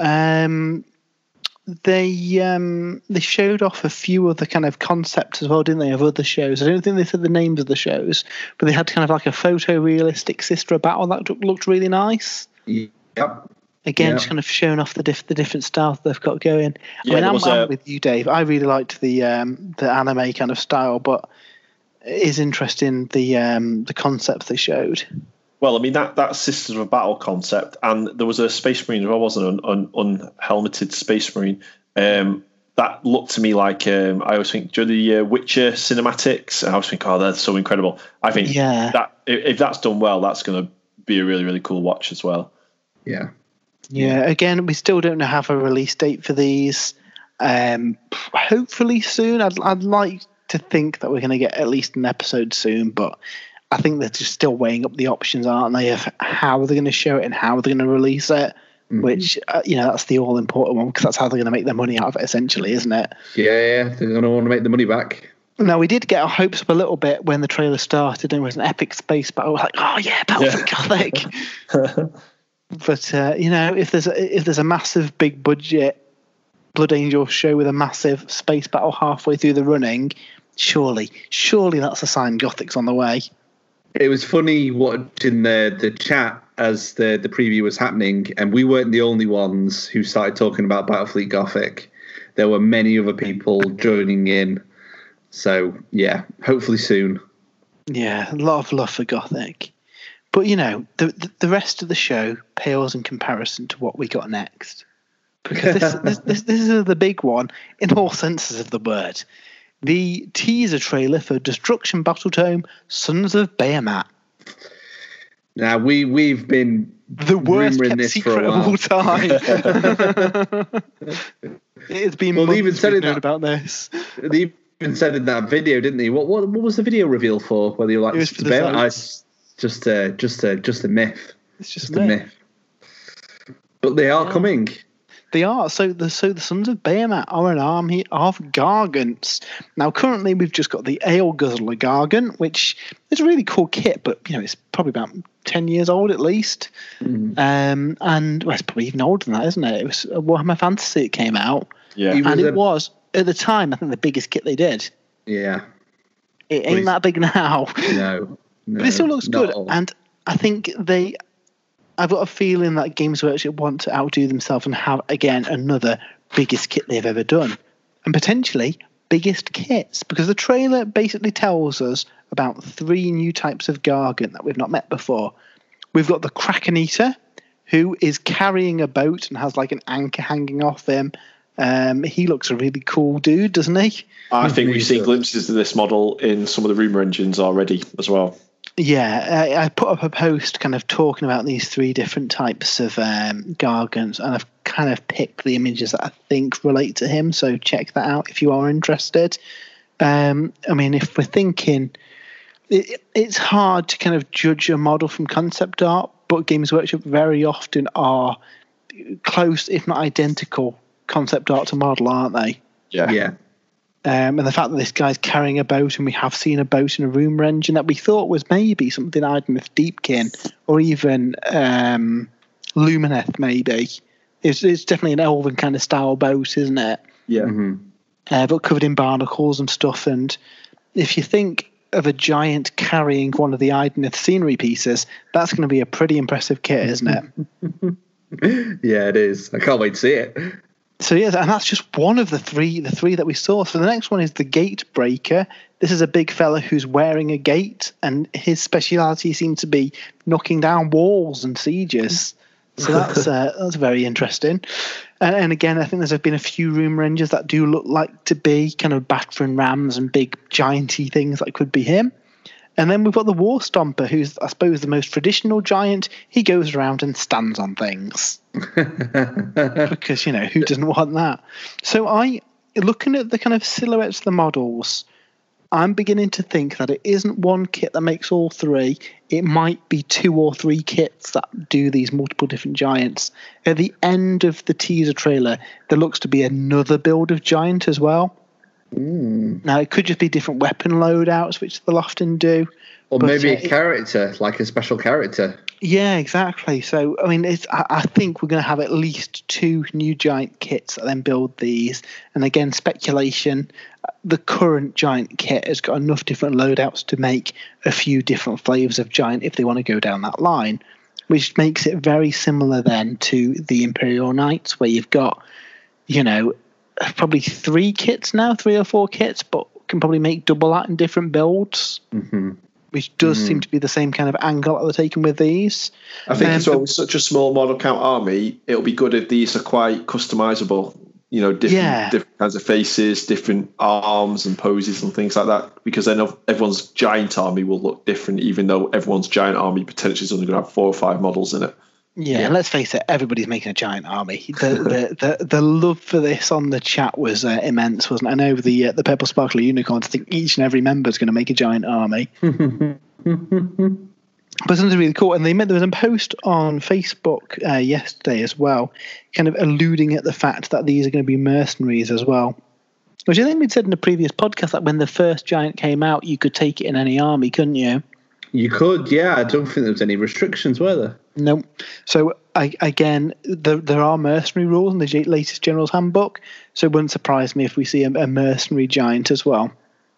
They showed off a few other kind of concepts as well, didn't they, of other shows? I don't think they said the names of the shows, but they had kind of like a photorealistic Sistra battle that looked really nice. Yep. Again, just kind of showing off the different styles they've got going. I mean, I'm with you, Dave. I really liked the anime kind of style, but it is interesting the concepts they showed. Well, I mean, that Sisters of Battle concept, and there was a Space Marine as well, wasn't an unhelmeted Space Marine. That looked to me like, I always think, during the Witcher cinematics, I always think, oh, that's so incredible. I think that if that's done well, that's going to be a really, really cool watch as well. Yeah. Yeah, again, we still don't have a release date for these. Hopefully soon. I'd like to think that we're going to get at least an episode soon, but I think they're just still weighing up the options, aren't they, of how they're going to show it and how they're going to release it, which, that's the all-important one, because that's how they're going to make their money out of it, essentially, isn't it? Yeah, they're going to want to make the money back. Now, we did get our hopes up a little bit when the trailer started and it was an epic space battle. Like, oh, yeah, Battlefleet Gothic. But, if there's a massive, big-budget Blood Angel show with a massive space battle halfway through the running, surely that's a sign Gothic's on the way. It was funny watching the chat as the preview was happening, and we weren't the only ones who started talking about Battlefleet Gothic. There were many other people joining in. So, yeah, hopefully soon. Yeah, a lot of love for Gothic. But, the rest of the show pales in comparison to what we got next. Because this is the big one in all senses of the word. The teaser trailer for Destruction Battletome Sons of Behemat. Now, we've been the worst kept this secret of all time. It has been months even said we've known about this. They even said in that video, didn't they? What was the video reveal for? Whether you like it was Behemat? Just a myth. It's just a myth. But they are coming. They are. So the Sons of Behemat are an army of Gargants. Now, currently, we've just got the Ale Guzzler Gargant, which is a really cool kit, but it's probably about 10 years old at least. And it's probably even older than that, isn't it? It was Warhammer Fantasy. It came out, yeah, it was at the time, I think, the biggest kit they did. Yeah. It ain't that big now. No. But it still looks good. And I think I've got a feeling that Games Workshop want to outdo themselves and have, again, another biggest kit they've ever done. And potentially biggest kits, because the trailer basically tells us about 3 new types of Gargant that we've not met before. We've got the Kraken Eater, who is carrying a boat and has like an anchor hanging off him. He looks a really cool dude, doesn't he? I think we've seen glimpses of this model in some of the rumour engines already as well. Yeah, I put up a post kind of talking about these 3 different types of Gargants, and I've kind of picked the images that I think relate to him, so check that out if you are interested. I mean, if we're thinking, it's hard to kind of judge a model from concept art, but Games Workshop very often are close, if not identical, concept art to model, aren't they? Yeah. And the fact that this guy's carrying a boat, and we have seen a boat in a rumour engine that we thought was maybe something Idoneth Deepkin or even Lumineth, maybe. It's definitely an elven kind of style boat, isn't it? Yeah. Mm-hmm. But covered in barnacles and stuff. And if you think of a giant carrying one of the Idoneth scenery pieces, that's going to be a pretty impressive kit, isn't it? Yeah, it is. I can't wait to see it. So yeah, and that's just one of the three that we saw. So the next one is the Gate Breaker. This is a big fella who's wearing a gate, and his speciality seems to be knocking down walls and sieges. So that's very interesting. And again, I think there's been a few rumour engines that do look like to be kind of battering rams and big gianty things that could be him. And then we've got the War Stomper, who's, I suppose, the most traditional giant. He goes around and stands on things. Because, who doesn't want that? So looking at the kind of silhouettes of the models, I'm beginning to think that it isn't one kit that makes all 3. It might be 2 or 3 kits that do these multiple different giants. At the end of the teaser trailer, there looks to be another build of giant as well. Now, it could just be different weapon loadouts, which they'll often do. Or maybe a character, like a special character. Yeah, exactly. So, I mean, I think we're going to have at least 2 new giant kits that then build these. And again, speculation, the current giant kit has got enough different loadouts to make a few different flavors of giant if they want to go down that line, which makes it very similar then to the Imperial Knights, where you've got, probably 3 kits now, 3 or 4 kits, but can probably make double that in different builds, which does seem to be the same kind of angle that they're taking with these. I think as well, with such a small model count army, it'll be good if these are quite customizable, different kinds of faces, different arms and poses and things like that, because then everyone's giant army will look different, even though everyone's giant army potentially is only going to have 4 or 5 models in it. Yeah, let's face it, everybody's making a giant army. The love for this on the chat was immense, wasn't it? I know the Purple Sparkly Unicorns think each and every member is going to make a giant army. But something really cool. And there was a post on Facebook yesterday as well, kind of alluding at the fact that these are going to be mercenaries as well. Which I think we'd said in a previous podcast that when the first giant came out, you could take it in any army, couldn't you? You could, yeah. I don't think there was any restrictions, were there? No. So, again, there are mercenary rules in the latest General's Handbook, so it wouldn't surprise me if we see a mercenary giant as well.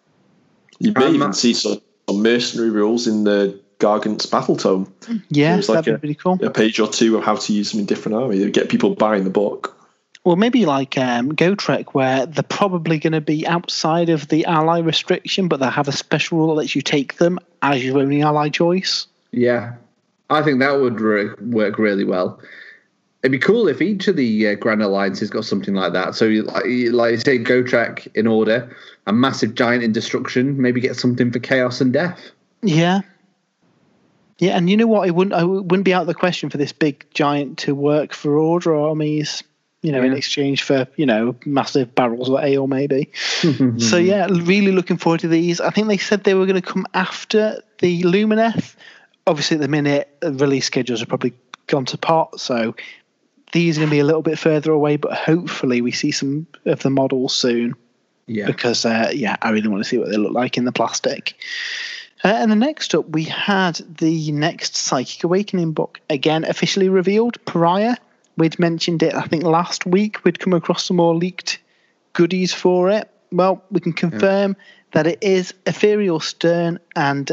You may even see some mercenary rules in the Gargant's Battle Tome. Yeah, that'd be pretty cool. A page or 2 of how to use them in different armies. Get people buying the book. Well, maybe like Gotrek, where they're probably going to be outside of the ally restriction, but they'll have a special rule that lets you take them as your only ally choice. Yeah, I think that would work really well. It'd be cool if each of the Grand Alliances got something like that. So, like you say, Gotrek in order, a massive giant in destruction, maybe get something for chaos and death. Yeah. Yeah, and you know what? I wouldn't be out of the question for this big giant to work for order armies. In exchange for, massive barrels of ale, maybe. So, yeah, really looking forward to these. I think they said they were going to come after the Lumineth. Obviously, at the minute, release schedules are probably gone to pot, so these are going to be a little bit further away, but hopefully we see some of the models soon. Yeah. Because, I really want to see what they look like in the plastic. And then next up, we had the next Psychic Awakening book, again, officially revealed, Pariah. We'd mentioned it, I think, last week. We'd come across some more leaked goodies for it. Well, we can confirm that it is Ethereal Stern and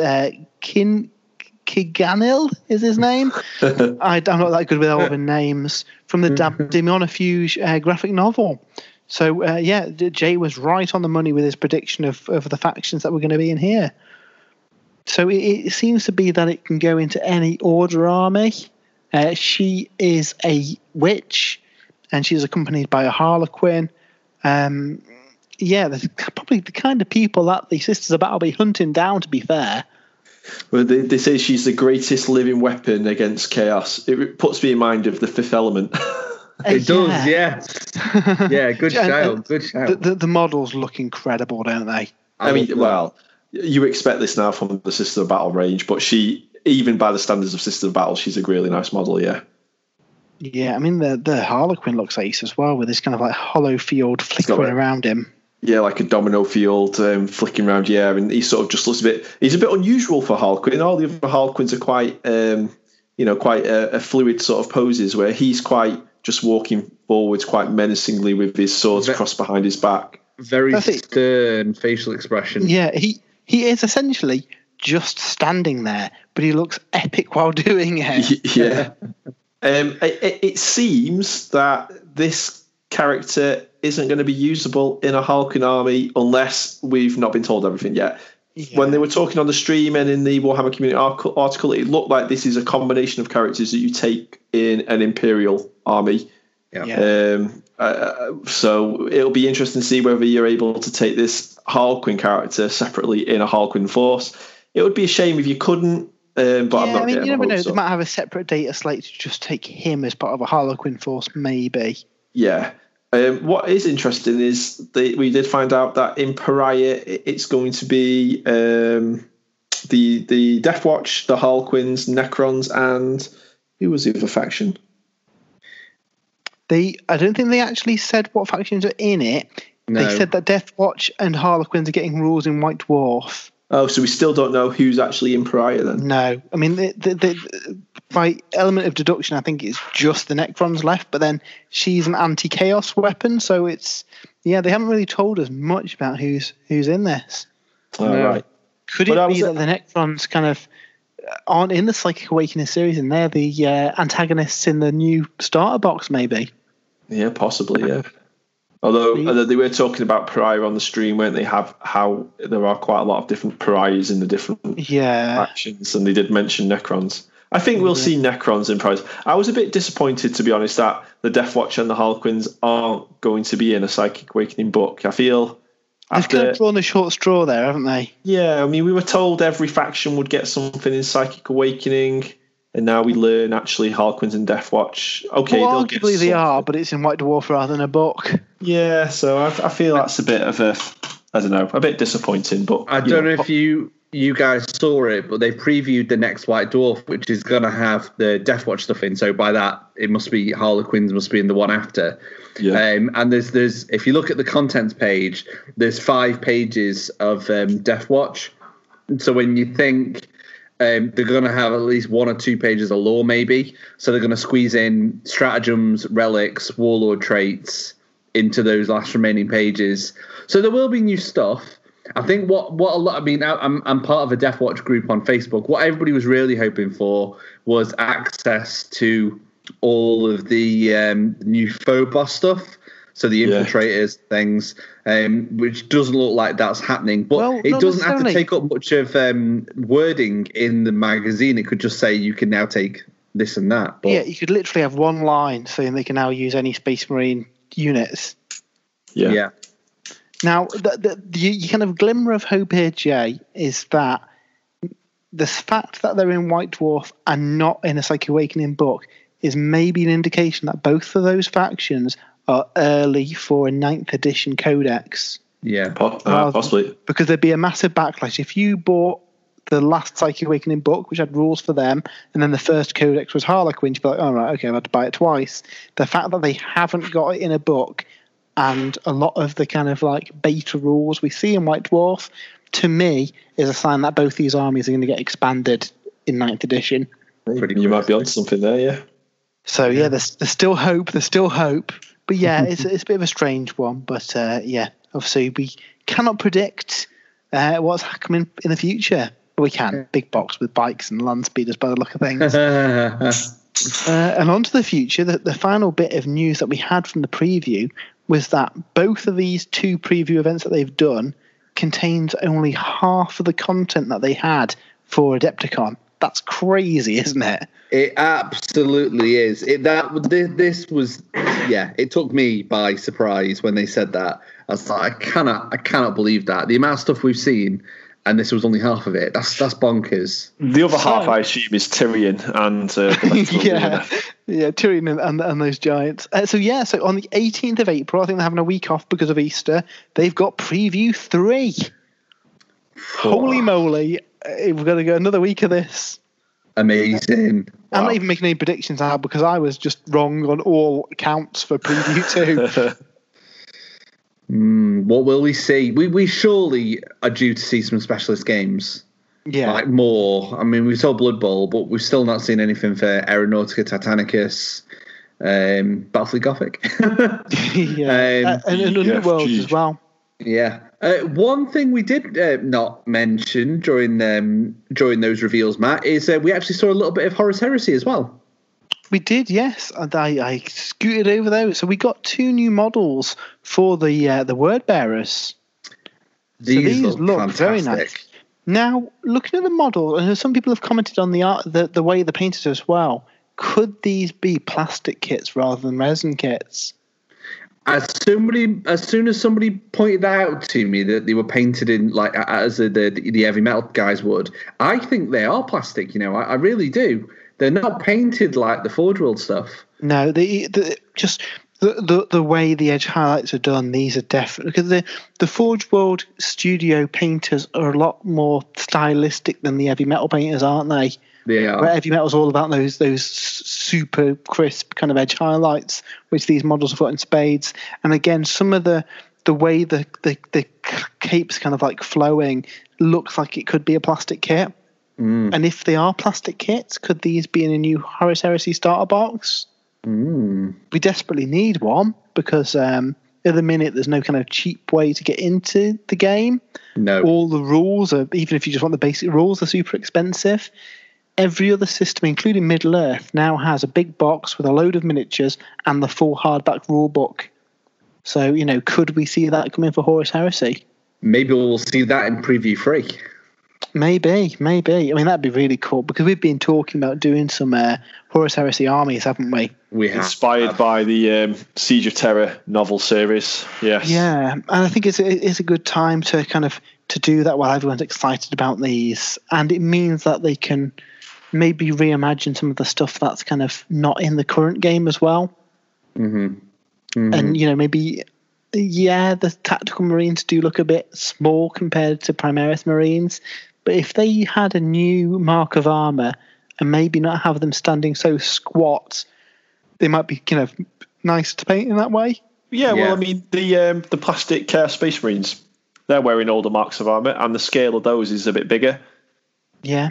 Kiganil is his name. I'm not that good with Elven names. From the Demonofuge graphic novel. So, Jay was right on the money with his prediction of the factions that were going to be in here. So it seems to be that it can go into any Order army. She is a witch, and she's accompanied by a Harlequin. That's probably the kind of people that the Sisters of Battle will be hunting down, to be fair. Well, they say she's the greatest living weapon against chaos. It puts me in mind of the Fifth Element. It does, yes. Yeah, good shout. Good shout. The models look incredible, don't they? I mean, well, you expect this now from the Sister of Battle range, but she, even by the standards of Sister of Battle, she's a really nice model, yeah. Yeah, I mean, the Harlequin looks ace as well, with this kind of like hollow field flickering around him. Yeah, like a domino field flicking around, and he sort of just looks he's a bit unusual for Harlequin. All the other Harlequins are quite, quite a fluid sort of poses, where he's quite just walking forwards quite menacingly with his swords crossed behind his back. Very stern facial expression. Yeah, he is essentially just standing there, but he looks epic while doing it. Yeah. It seems that this character isn't going to be usable in a Harlequin army unless we've not been told everything yet. Yeah. When they were talking on the stream and in the Warhammer community article, it looked like this is a combination of characters that you take in an Imperial army. Yeah. So it'll be interesting to see whether you're able to take this Harlequin character separately in a Harlequin force. It would be a shame if you couldn't, but I'm not getting you never know. So. They might have a separate data slate to just take him as part of a Harlequin force, maybe. Yeah. What is interesting is we did find out that in Pariah it's going to be the Death Watch, the Harlequins, Necrons, and who was the other faction? I don't think they actually said what factions are in it. No. They said that Death Watch and Harlequins are getting rules in White Dwarf. Oh, so we still don't know who's actually in Pariah then? No. I mean, by element of deduction, I think it's just the Necrons left, but then she's an anti-chaos weapon, so it's... Yeah, they haven't really told us much about who's in this. Oh, right. Could it be that the Necrons kind of aren't in the Psychic Awakening series and they're the antagonists in the new starter box, maybe? Yeah, possibly, yeah. Although they were talking about Pariah on the stream, weren't they? How there are quite a lot of different Pariahs in the different factions, and they did mention Necrons. I think we'll see Necrons in Pariah. I was a bit disappointed, to be honest, that the Death Watch and the Harlequins aren't going to be in a Psychic Awakening book. I feel they've kind of drawn a short straw there, haven't they? Yeah, I mean, we were told every faction would get something in Psychic Awakening. And now we learn actually Harlequins and Death Watch. Okay, well, arguably they are, but it's in White Dwarf rather than a book. Yeah, so I feel that's a bit of a bit disappointing. But I don't know if you guys saw it, but they previewed the next White Dwarf, which is going to have the Death Watch stuff in. So by that, it must be Harlequins must be in the one after. Yeah. And there's if you look at the contents page, there's 5 pages of Death Watch. So when you think. They're going to have at least 1 or 2 pages of lore, maybe. So they're going to squeeze in stratagems, relics, warlord traits into those last remaining pages. So there will be new stuff. I think what a lot. I mean, I'm part of a Death Watch group on Facebook. What everybody was really hoping for was access to all of the new Phobos stuff. So the infiltrators things, which doesn't look like that's happening. But it doesn't have to take up much of wording in the magazine. It could just say you can now take this and that. But, yeah, you could literally have one line saying they can now use any Space Marine units. Yeah. Now, the kind of glimmer of hope here, Jay, is that the fact that they're in White Dwarf and not in a Psychic Awakening book is maybe an indication that both of those factions are early for a 9th edition codex. Yeah, possibly. Because there'd be a massive backlash. If you bought the last Psychic Awakening book, which had rules for them, and then the first codex was Harlequin, you'd be like, all right, okay, I've had to buy it twice. The fact that they haven't got it in a book and a lot of the kind of like beta rules we see in White Dwarf, to me, is a sign that both these armies are going to get expanded in 9th edition. You might be onto something there, yeah. So, there's still hope. There's still hope. But yeah, it's a bit of a strange one. But Obviously, we cannot predict what's coming in the future. We can. Big box with bikes and land speeders by the look of things. And on to the future. The final bit of news that we had from the preview was that both of these 2 preview events that they've done contains only half of the content that they had for Adepticon. That's crazy, isn't it? It absolutely is. This was, it took me by surprise when they said that. I was like, I cannot believe that. The amount of stuff we've seen, and this was only half of it. That's bonkers. The other half, I assume, is Tyrion and Tyrion and those giants. So on the 18th of April, I think they're having a week off because of Easter. They've got Preview 3. Holy moly! We've got to go another week of this. Amazing. Wow. I'm not even making any predictions now because I was just wrong on all accounts for Preview 2. What will we see? We surely are due to see some specialist games. Yeah. Like more. I mean, we saw Blood Bowl, but we've still not seen anything for Aeronautica Titanicus, Battlefield Gothic. And Underworld as well. Yeah. One thing we did not mention during those reveals, Matt, is we actually saw a little bit of Horus Heresy as well. We did, yes. And I scooted over those. So we got 2 new models for the Word Bearers. These look very nice. Now, looking at the model, and some people have commented on the art, the way the painted as well. Could these be plastic kits rather than resin kits? As soon as somebody pointed that out to me that they were painted in like as the heavy metal guys would, I think they are plastic. I really do. They're not painted like the Forge World stuff. No, just the way the edge highlights are done. These are definitely because the Forge World studio painters are a lot more stylistic than the heavy metal painters, aren't they? They are. Where heavy metal's all about those super crisp kind of edge highlights, which these models have got in spades. And again, some of the way the cape's kind of like flowing looks like it could be a plastic kit. And if they are plastic kits, could these be in a new Horus Heresy starter box? We desperately need one because at the minute there's no kind of cheap way to get into the game. No. All the rules are, even if you just want the basic rules, are super expensive. Every other system, including Middle-earth, now has a big box with a load of miniatures and the full hardback rule book. So, could we see that coming for Horus Heresy? Maybe we'll see that in Preview 3. Maybe. I mean, that'd be really cool because we've been talking about doing some Horus Heresy armies, haven't we? We have. Inspired by the Siege of Terror novel series. Yes. Yeah, and I think it's a good time to kind of to do that while everyone's excited about these, and it means that they can maybe reimagine some of the stuff that's kind of not in the current game as well. And maybe. Yeah, the Tactical Marines do look a bit small compared to Primaris Marines, but if they had a new mark of armor and maybe not have them standing so squat, they might be kind of nice to paint in that way. Yeah, well, I mean, the plastic Space Marines, they're wearing older marks of armor, and the scale of those is a bit bigger. Yeah.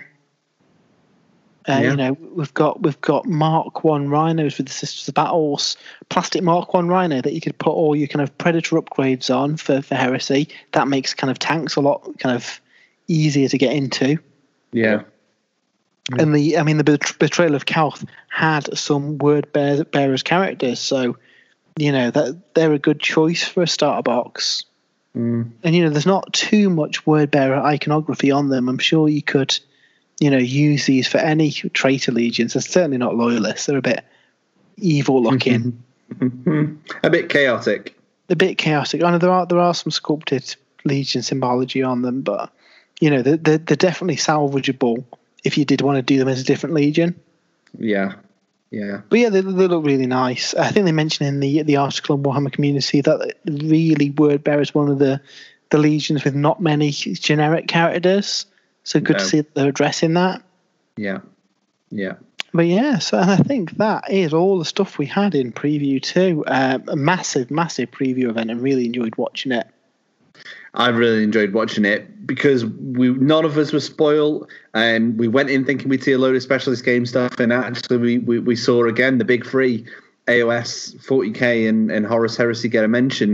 We've got Mark 1 rhinos with the Sisters of Battles, plastic Mark 1 rhino that you could put all your kind of Predator upgrades on for Heresy. That makes kind of tanks a lot kind of easier to get into. Yeah. And the Betrayal of Calth had some Word Bearers characters, so that they're a good choice for a starter box. And there's not too much Word Bearer iconography on them. I'm sure you could use these for any traitor legions. They're certainly not loyalists. They're a bit evil looking. A bit chaotic. I know there are some sculpted legion symbology on them, but they're definitely salvageable if you did want to do them as a different legion. Yeah. But yeah, they look really nice. I think they mentioned in the article on Warhammer Community that really Word Bearer is one of the legions with not many generic characters. So good to see that they're addressing that. Yeah. But yes, and I think that is all the stuff we had in Preview 2. A massive preview event, and really enjoyed watching it. I really enjoyed watching it because none of us were spoiled, and we went in thinking we'd see a load of specialist game stuff, and actually we saw again the big three, AOS, 40k, and Horus Heresy get a mention.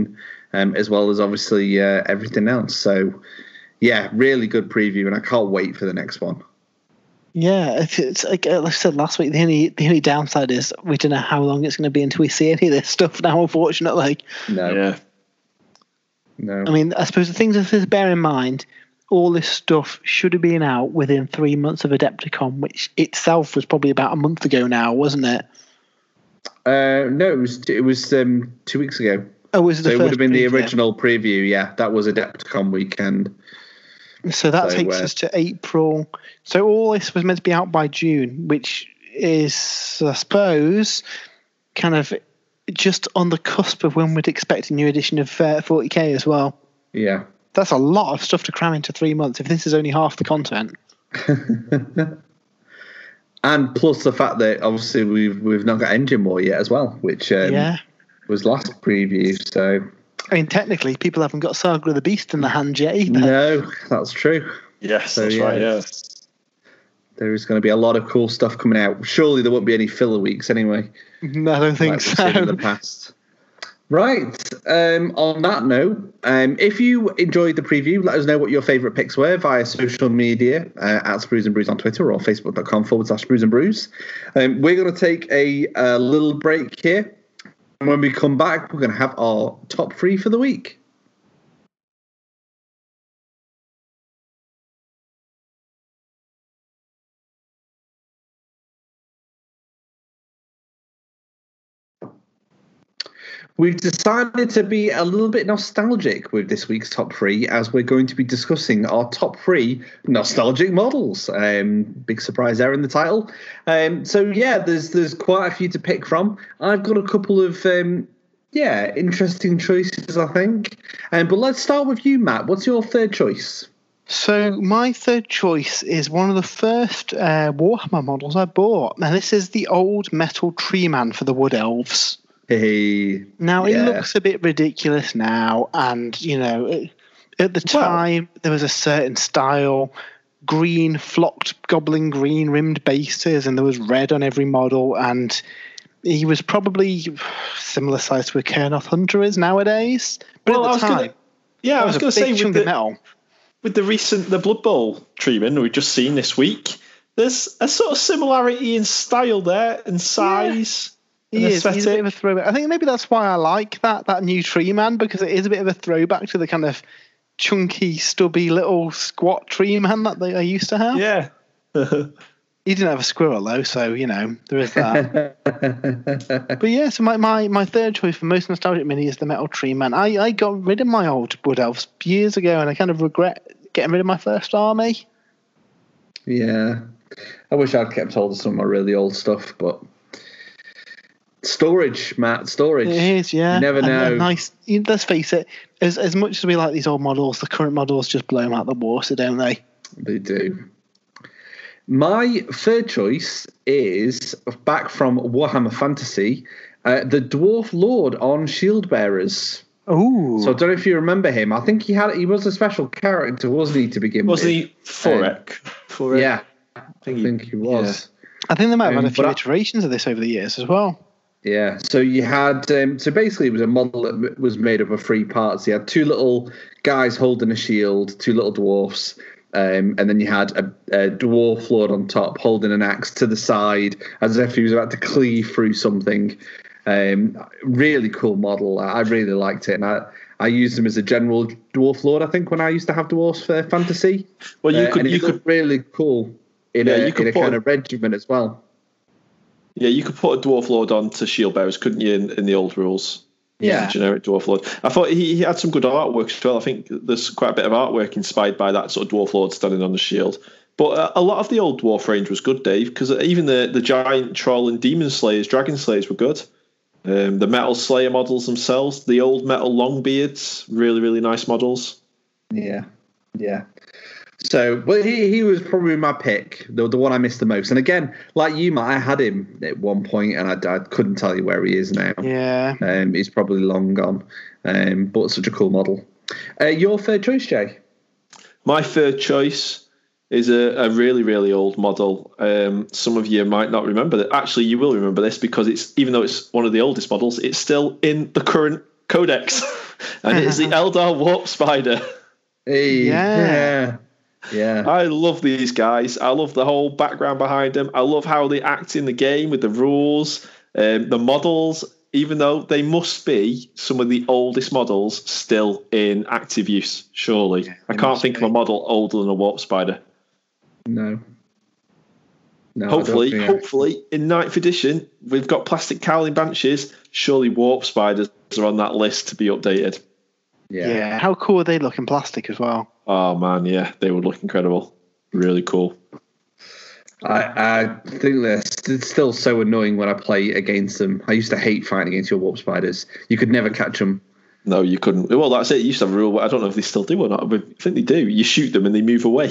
as well as obviously everything else. So, yeah, really good preview, and I can't wait for the next one. Yeah, it's like I said last week, the only downside is we don't know how long it's going to be until we see any of this stuff now, unfortunately. No. Yeah. No. I mean, I suppose the things to bear in mind, all this stuff should have been out within 3 months of Adepticon, which itself was probably about a month ago now, wasn't it? No, it was 2 weeks ago. Oh, was it? So it would have been the original preview. Yeah, that was Adepticon weekend. So that takes us to April. So all this was meant to be out by June, which is, I suppose, kind of just on the cusp of when we'd expect a new edition of 40k as well. Yeah. That's a lot of stuff to cram into 3 months if this is only half the content. And plus the fact that obviously we've not got Engine War yet as well, which was last preview. So I mean, technically, people haven't got Saga of the Beast in the hand yet either. No, that's true. Yes, so, that's right. Yeah, there is going to be a lot of cool stuff coming out. Surely there won't be any filler weeks anyway. No, I don't think so. In the past. Right. On that note, if you enjoyed the preview, let us know what your favourite picks were via social media at Sprues and Brews on Twitter or facebook.com/Sprues and Brews. We're going to take a little break here. And when we come back, we're going to have our top 3 for the week. We've decided to be a little bit nostalgic with this week's top 3, as we're going to be discussing our top 3 nostalgic models. Big surprise there in the title. So yeah, there's quite a few to pick from. I've got a couple of interesting choices, I think. But let's start with you, Matt. What's your third choice? So my third choice is one of the first Warhammer models I bought. Now this is the old metal tree man for the Wood Elves. Hey, now it looks a bit ridiculous now, and at the time there was a certain style, green flocked goblin green rimmed bases, and there was red on every model, and he was probably similar size to a Kernoth Hunter is nowadays. But at the time, I was going to say with the Blood Bowl treatment we've just seen this week, there's a sort of similarity in style there and size. He's a bit of a throwback. I think maybe that's why I like that new tree man, because it is a bit of a throwback to the kind of chunky, stubby, little squat tree man that I used to have. Yeah. He didn't have a squirrel though, so there is that. But yeah, so my third choice for most nostalgic mini is the metal tree man. I got rid of my old Wood Elves years ago, and I kind of regret getting rid of my first army. Yeah, I wish I'd kept hold of some of my really old stuff, but. Storage, Matt. Storage. It is, yeah. You never know. Nice. Let's face it. As much as we like these old models, the current models just blow them out the water, don't they? They do. My third choice is back from Warhammer Fantasy, the Dwarf Lord on Shield Bearers. Oh. So I don't know if you remember him. I think he was a special character, wasn't he, to begin with? Was he Forek? Yeah, I think he was. Yeah. I think they might have had a few iterations of this over the years as well. Yeah, so you had, so basically it was a model that was made up of 3 parts. You had 2 little guys holding a shield, 2 little dwarfs, and then you had a dwarf lord on top holding an axe to the side as if he was about to cleave through something. Really cool model. I really liked it, and I used him as a general dwarf lord, I think, when I used to have dwarfs for Fantasy. Well, you could really cool in a kind of regiment as well. Yeah, you could put a Dwarf Lord onto Shield Bearers, couldn't you, in the old rules? Yeah. Generic Dwarf Lord. I thought he had some good artwork as well. I think there's quite a bit of artwork inspired by that sort of Dwarf Lord standing on the shield. But a lot of the old Dwarf range was good, Dave, because even the Giant Troll and Demon Slayers, Dragon Slayers were good. The Metal Slayer models themselves, the old Metal Longbeards, really, really nice models. Yeah. So, but he was probably my pick, the one I missed the most. And again, like you, Matt, I had him at one point, and I couldn't tell you where he is now. Yeah. He's probably long gone, but such a cool model. Your third choice, Jay? My third choice is a really, really old model. Some of you might not remember that. Actually, you will remember this because even though it's one of the oldest models, it's still in the current codex. And it's the Eldar Warp Spider. Hey, yeah. I love these guys. I love the whole background behind them. I love how they act in the game with the rules, the models, even though they must be some of the oldest models still in active use, surely. Yeah, I can't think of a model older than a Warp Spider. No, hopefully, in 9th edition, we've got plastic cowling branches. Surely Warp Spiders are on that list to be updated. Yeah. How cool are they looking plastic as well? Oh, man, yeah. They would look incredible. Really cool. I think they're still so annoying when I play against them. I used to hate fighting against your Warp Spiders. You could never catch them. No, you couldn't. Well, that's it. You used to have a rule, but I don't know if they still do or not. But I think they do. You shoot them and they move away.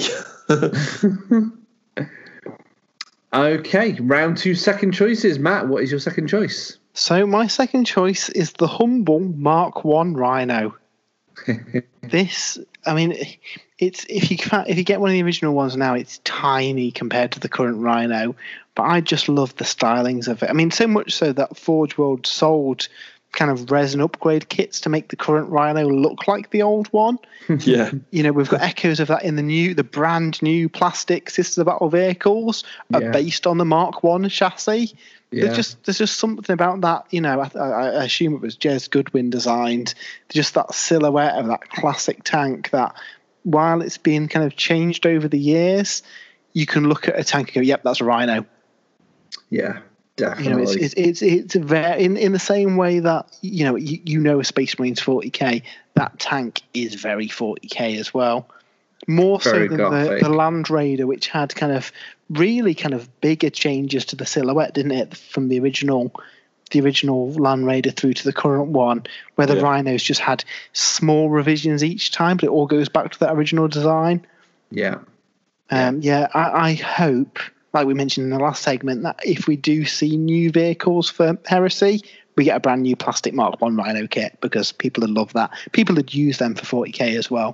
Okay, round 2 second choices. Matt, what is your second choice? So my second choice is the humble Mark I Rhino. This, I mean, it's if you get one of the original ones now, it's tiny compared to the current Rhino. But I just love the stylings of it. I mean, so much so that Forge World sold kind of resin upgrade kits to make the current Rhino look like the old one. Yeah, we've got echoes of that in the brand new plastic Sisters of Battle vehicles based on the Mark I chassis. Yeah. There's just something about that, I assume it was Jez Goodwin designed, just that silhouette of that classic tank that while it's been kind of changed over the years, you can look at a tank and go, yep, that's a Rhino. Yeah, definitely. It's very, in the same way that, a Space Marines 40k, that tank is very 40k as well. More so than the Land Raider, which had kind of bigger changes to the silhouette, didn't it? From the original Land Raider through to the current one, where the Rhinos just had small revisions each time, but it all goes back to that original design. Yeah. I hope, like we mentioned in the last segment, that if we do see new vehicles for Heresy, we get a brand new plastic Mark I Rhino kit, because people would love that. People would use them for 40k as well.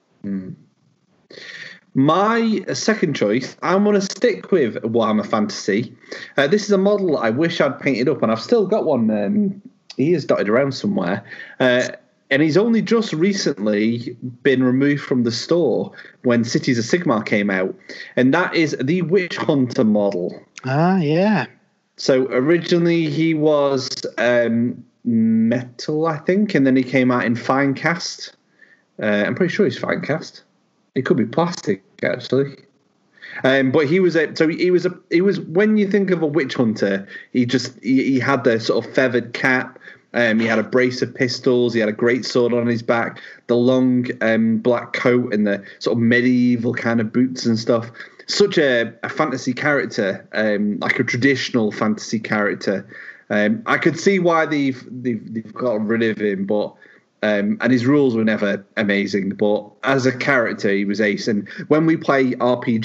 My second choice, I'm going to stick with Warhammer Fantasy. This is a model I wish I'd painted up, and I've still got one. He is dotted around somewhere. And he's only just recently been removed from the store when Cities of Sigmar came out. And that is the Witch Hunter model. Ah, yeah. So originally he was metal, I think, and then he came out in fine cast. I'm pretty sure he's fine cast. It could be plastic, actually. But he was when you think of a witch hunter, he had the sort of feathered cap. He had a brace of pistols. He had a great sword on his back, the long black coat, and the sort of medieval kind of boots and stuff. Such a fantasy character, like a traditional fantasy character. I could see why they've got rid of him, but. And his rules were never amazing, but as a character, he was ace. And when we play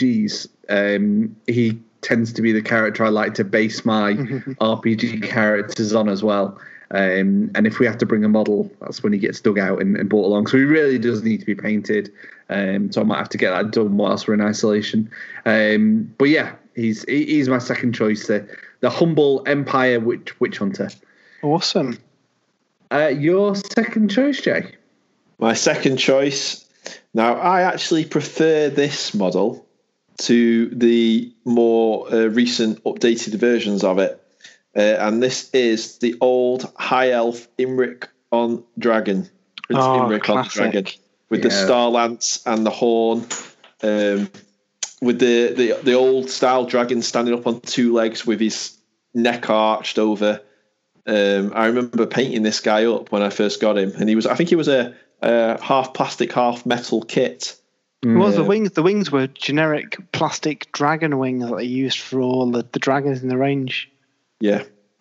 RPGs, he tends to be the character I like to base my RPG characters on as well. And if we have to bring a model, that's when he gets dug out and brought along. So he really does need to be painted. So I might have to get that done whilst we're in isolation. But yeah, he's my second choice. The humble Empire Witch Hunter. Awesome. Your second choice, Jay? My second choice. Now, I actually prefer this model to the more recent updated versions of it. And this is the old High Elf Imric on Dragon. Prince Imric on Dragon. With the Star Lance and the horn. With the old style dragon standing up on two legs with his neck arched over. I remember painting this guy up when I first got him, and I think he was a half plastic, half metal kit. Well, the wings were generic plastic dragon wings that they used for all the dragons in the range. Yeah.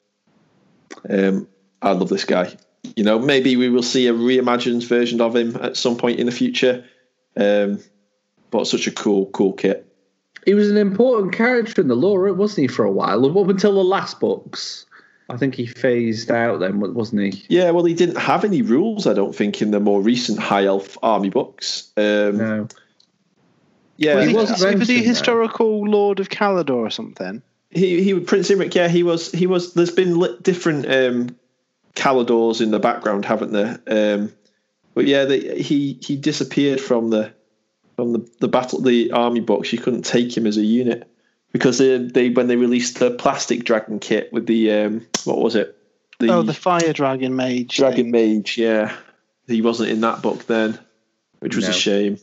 I love this guy. Maybe we will see a reimagined version of him at some point in the future. But such a cool kit. He was an important character in the lore, wasn't he, for a while? Up until the last books. I think he phased out then, wasn't he? Yeah, well, he didn't have any rules, I don't think, in the more recent High Elf Army books. No. Yeah, was he historical Lord of Caledor or something? He Prince Imric. Yeah, he was. There's been different Caledors in the background, haven't there? But yeah, he disappeared from the army books. You couldn't take him as a unit because they when they released the plastic dragon kit with the what was it? The fire dragon mage. Mage, yeah. He wasn't in that book then, which was a shame.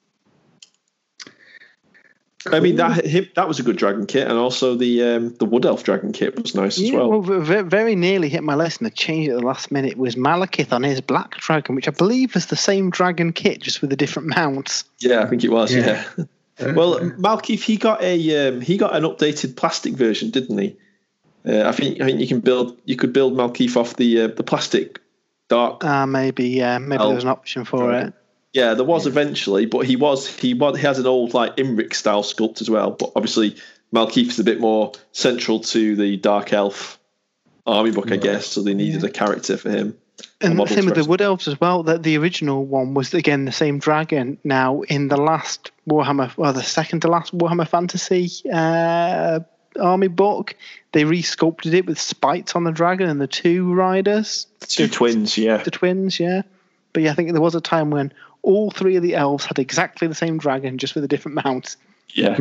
Cool. I mean that was a good dragon kit, and also the Wood Elf dragon kit was nice as well. Well, very nearly hit my list, and the change at the last minute was Malekith on his black dragon, which I believe was the same dragon kit, just with a different mount. Yeah, I think it was. Yeah. Well, Malekith, he got an updated plastic version, didn't he? I think you could build Malekith off the plastic dark. Maybe there was an option for it. Yeah, there was eventually, but he has an old like Imric style sculpt as well. But obviously, Malekith is a bit more central to the Dark Elf army book, I guess. So they needed a character for him. And the same with the Wood Elves as well. That the original one was again the same dragon. Now in the last the second to last Warhammer Fantasy army book, they resculpted it with spikes on the dragon and the two riders, the twins. But yeah, I think there was a time when all three of the elves had exactly the same dragon, just with a different mount. Yeah.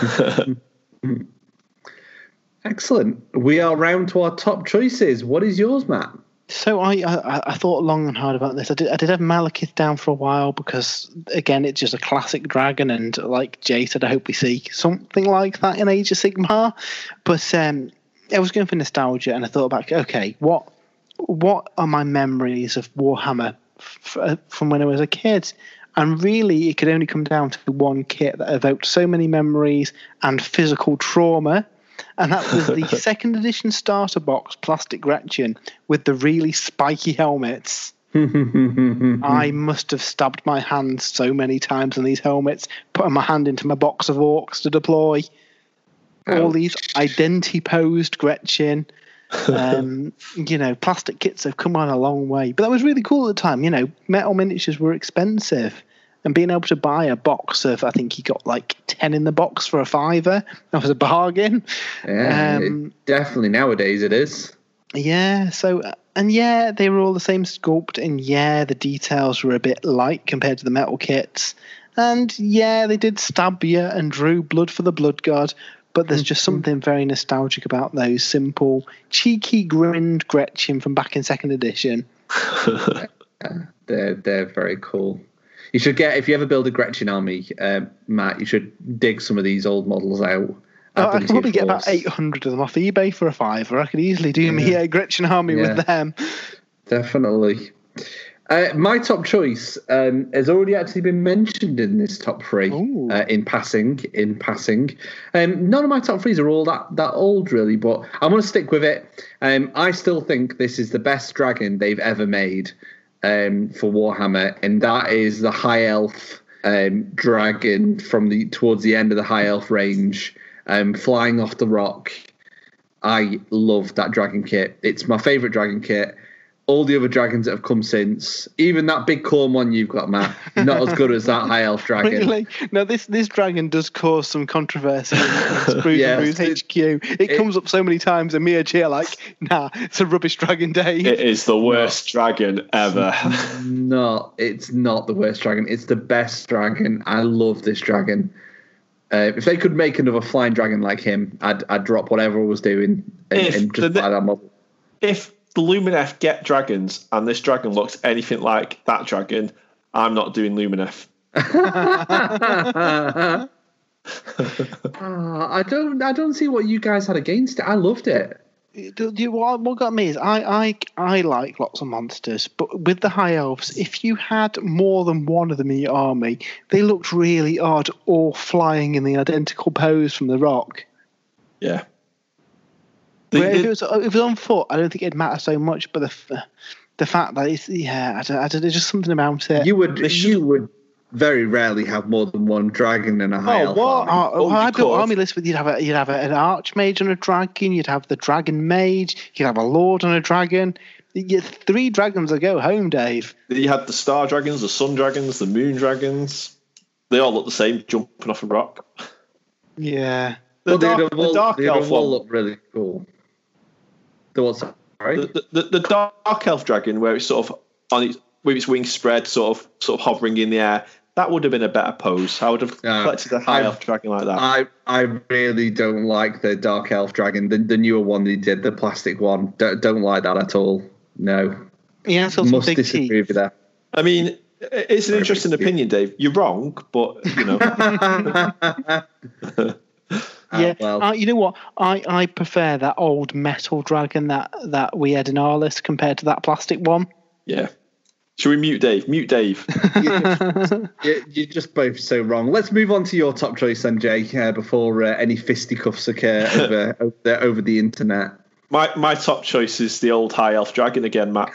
Excellent. We are round to our top choices. What is yours, Matt? So I thought long and hard about this. I did have Malekith down for a while because, again, it's just a classic dragon. And like Jay said, I hope we see something like that in Age of Sigmar. But I was going for nostalgia, and I thought about, okay, what are my memories of Warhammer from when I was a kid? And really, it could only come down to one kit that evoked so many memories and physical trauma. And that was the second edition starter box plastic Gretchen with the really spiky helmets. I must have stabbed my hand so many times on these helmets, putting my hand into my box of orcs to deploy. All these identi-posed Gretchen. Plastic kits have come on a long way. But that was really cool at the time. Metal miniatures were expensive. And being able to buy a box of, I think he got like 10 in the box for $5. That was a bargain. Yeah, definitely nowadays it is. Yeah, so, and yeah, they were all the same sculpt. And yeah, the details were a bit light compared to the metal kits. And yeah, they did stab you and drew blood for the blood god. But there's just something very nostalgic about those simple, cheeky, grinned Gretchen from back in second edition. They're very cool. You should if you ever build a Gretchen army, Matt, you should dig some of these old models out. I can probably get about 800 of them off eBay for $5. I could easily do me a Gretchen army with them. Definitely. My top choice has already actually been mentioned in this top three in passing. None of my top threes are all that old, really, but I'm going to stick with it. I still think this is the best dragon they've ever made for Warhammer, and that is the High Elf dragon from towards the end of the High Elf range, flying off the rock. I love that dragon kit. It's my favourite dragon kit. All the other dragons that have come since, even that big corn one you've got, Matt, not as good as that High Elf dragon. Really? No, this dragon does cause some controversy in Spruce HQ. It comes up so many times, and me and G are like, nah, it's a rubbish dragon, Dave. It is the worst dragon ever. No, it's not the worst dragon. It's the best dragon. I love this dragon. If they could make another flying dragon like him, I'd drop whatever I was doing and just buy that model. If the Lumineth get dragons and this dragon looks anything like that dragon, I'm not doing Lumineth. I don't see what you guys had against it. I loved it. What got me is I like lots of monsters, but with the High Elves, if you had more than one of them in your army, they looked really odd, all flying in the identical pose from the rock. Yeah. If it was on foot, I don't think it'd matter so much. But the fact that it's there's just something about it. You would very rarely have more than one dragon in a High Elf army. I built army list with you'd have an archmage on a dragon, you'd have the dragon mage, you'd have a lord on a dragon. You get 3 dragons that go home, Dave. You had the star dragons, the sun dragons, the moon dragons. They all look the same, jumping off a rock. Yeah, the dark elf one look really cool. The what? Sorry, the dark elf dragon, where it's sort of on its with its wings spread, sort of hovering in the air. That would have been a better pose. I would have collected a high elf dragon like that. I really don't like the dark elf dragon, the newer one they did, the plastic one. Don't like that at all. No. Yeah, so must disagree with that. I mean, it's an interesting opinion, Dave. You're wrong, but you know. Yeah, well. You know what? I prefer that old metal dragon that we had in our list compared to that plastic one. Yeah. Should we mute Dave? Mute Dave. You're just both so wrong. Let's move on to your top choice then, Jay, before any fisticuffs occur over the internet. My top choice is the old high elf dragon again, Matt.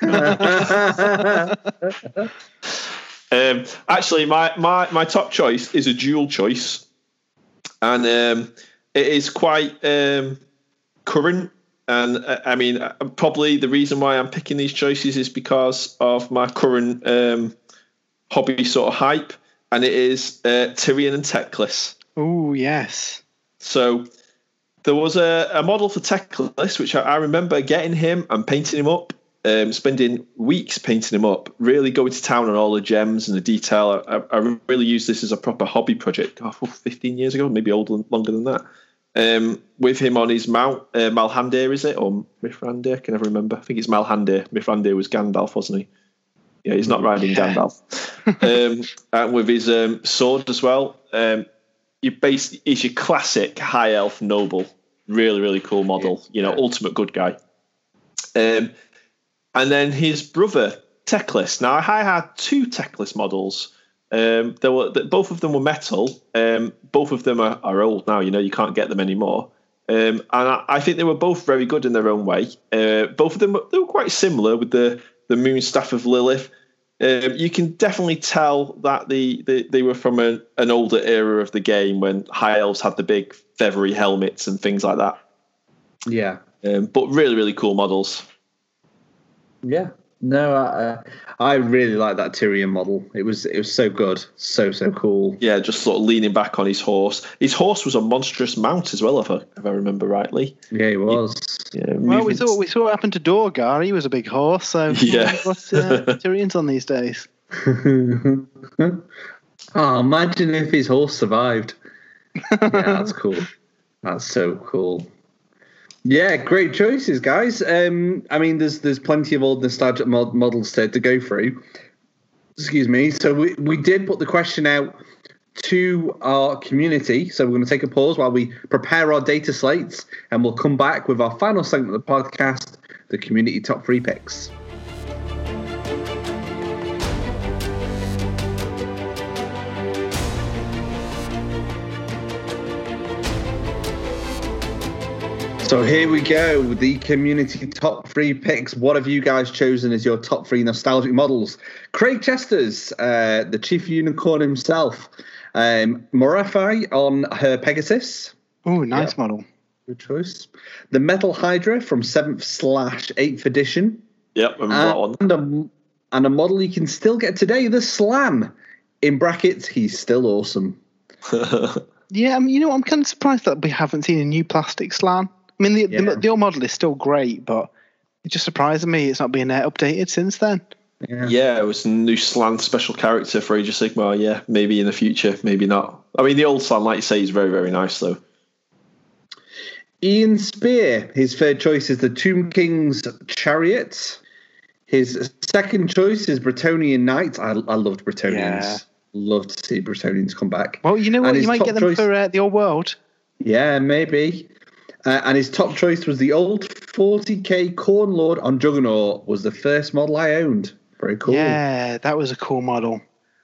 Actually, my top choice is a dual choice, and it is quite current. And I mean, probably the reason why I'm picking these choices is because of my current hobby sort of hype, and it is Tyrion and Teclis. Oh, yes. So there was a model for Teclis, which I remember getting him and painting him up, spending weeks painting him up, really going to town on all the gems and the detail. I really used this as a proper hobby project 15 years ago, maybe longer than that. With him on his mount, Malhandir, is it? Or Mithrandir? I can never remember. I think it's Malhandir. Mithrandir was Gandalf, wasn't he? Yeah, he's not riding Gandalf. And with his sword as well. He's your classic high elf noble. Really, really cool model. You know, ultimate good guy. And then his brother, Teclis. Now, I had two Teclis models. Both of them were metal. Both of them are old now. You know, you can't get them anymore. And I think they were both very good in their own way. Both of them they were quite similar with the Moon Staff of Lilith. You can definitely tell that they were from an older era of the game when high elves had the big feathery helmets and things like that. Yeah. But really, really cool models. Yeah. No, I really like that Tyrion model. It was so good, so cool. Yeah, just sort of leaning back on his horse. His horse was a monstrous mount as well, if I remember rightly. Yeah, he was. Well, we saw what happened to Dorgar. He was a big horse, so yeah. What Tyrion's on these days. Oh, imagine if his horse survived. Yeah, that's cool. That's so cool. Yeah, great choices, guys. I mean, there's plenty of old nostalgic models to go through. Excuse me. So we did put the question out to our community. So we're going to take a pause while we prepare our data slates, and we'll come back with our final segment of the podcast, the community top 3 picks. So here we go, the community top 3 picks. What have you guys chosen as your top 3 nostalgic models? Craig Chester's, the Chief Unicorn himself. Morefai on her Pegasus. Oh, nice model. Good choice. The Metal Hydra from 7th/8th edition. Yep, I remember that one. And a model you can still get today, the Slam. In brackets, he's still awesome. Yeah, I mean, you know, I'm kind of surprised that we haven't seen a new plastic Slam. I mean, the old model is still great, but it just surprises me it's not been updated since then. Yeah, it was a new Slan special character for Age of Sigmar. Yeah, maybe in the future, maybe not. I mean, the old Slan, like you say, is very, very nice, though. Ian Spear, his third choice is the Tomb King's Chariot. His second choice is Bretonnian Knight. I loved Bretonnians. Yeah. Loved to see Bretonnians come back. Well, you know what? You might get them for the old world. Yeah, maybe. And his top choice was the old 40k Corn Lord on Juggernaut. Was the first model I owned. Very cool. Yeah, that was a cool model.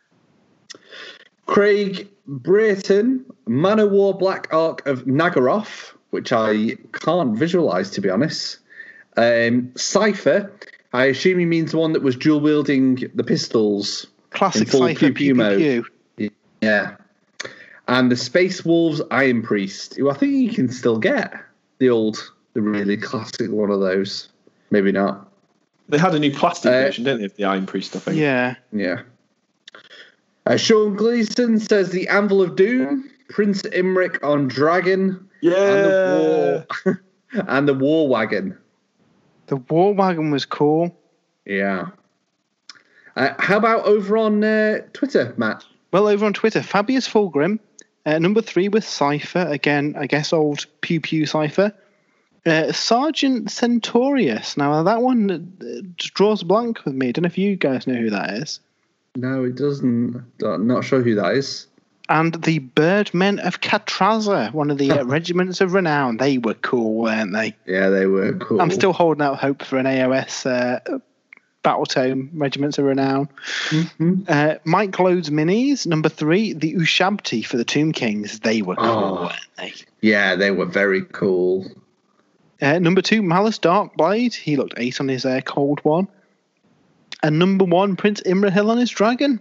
Craig Brayton, Manowar Black Ark of Nagaroth, which I can't visualise, to be honest. Cypher, I assume he means the one that was dual wielding the pistols. Classic Cypher pew mode. Yeah. And the Space Wolves Iron Priest, who I think you can still get. The really classic one of those. Maybe not. They had a new plastic version, didn't they, of the Iron Priest, I think? Yeah. Yeah. Sean Gleason says the Anvil of Doom, Prince Imric on Dragon. Yeah. And the War Wagon. The War Wagon was cool. Yeah. How about over on Twitter, Matt? Well, over on Twitter, Fabius Fulgrim, number 3 with Cypher. Again, I guess old Pew Pew Cypher. Sergeant Centaurius. Now, that one just draws a blank with me. I don't know if you guys know who that is. No, it doesn't. I'm not sure who that is. And the Birdmen of Katraza, one of the regiments of renown. They were cool, weren't they? Yeah, they were cool. I'm still holding out hope for an AOS Battletome, Regiments of Renown. Mm-hmm. Mike Loads Minis, number 3, the Ushabti for the Tomb Kings. They were cool, weren't they? Yeah, they were very cool. Number 2, Malice Darkblade. He looked 8 on his Cold One. And number 1, Prince Imrahil on his dragon.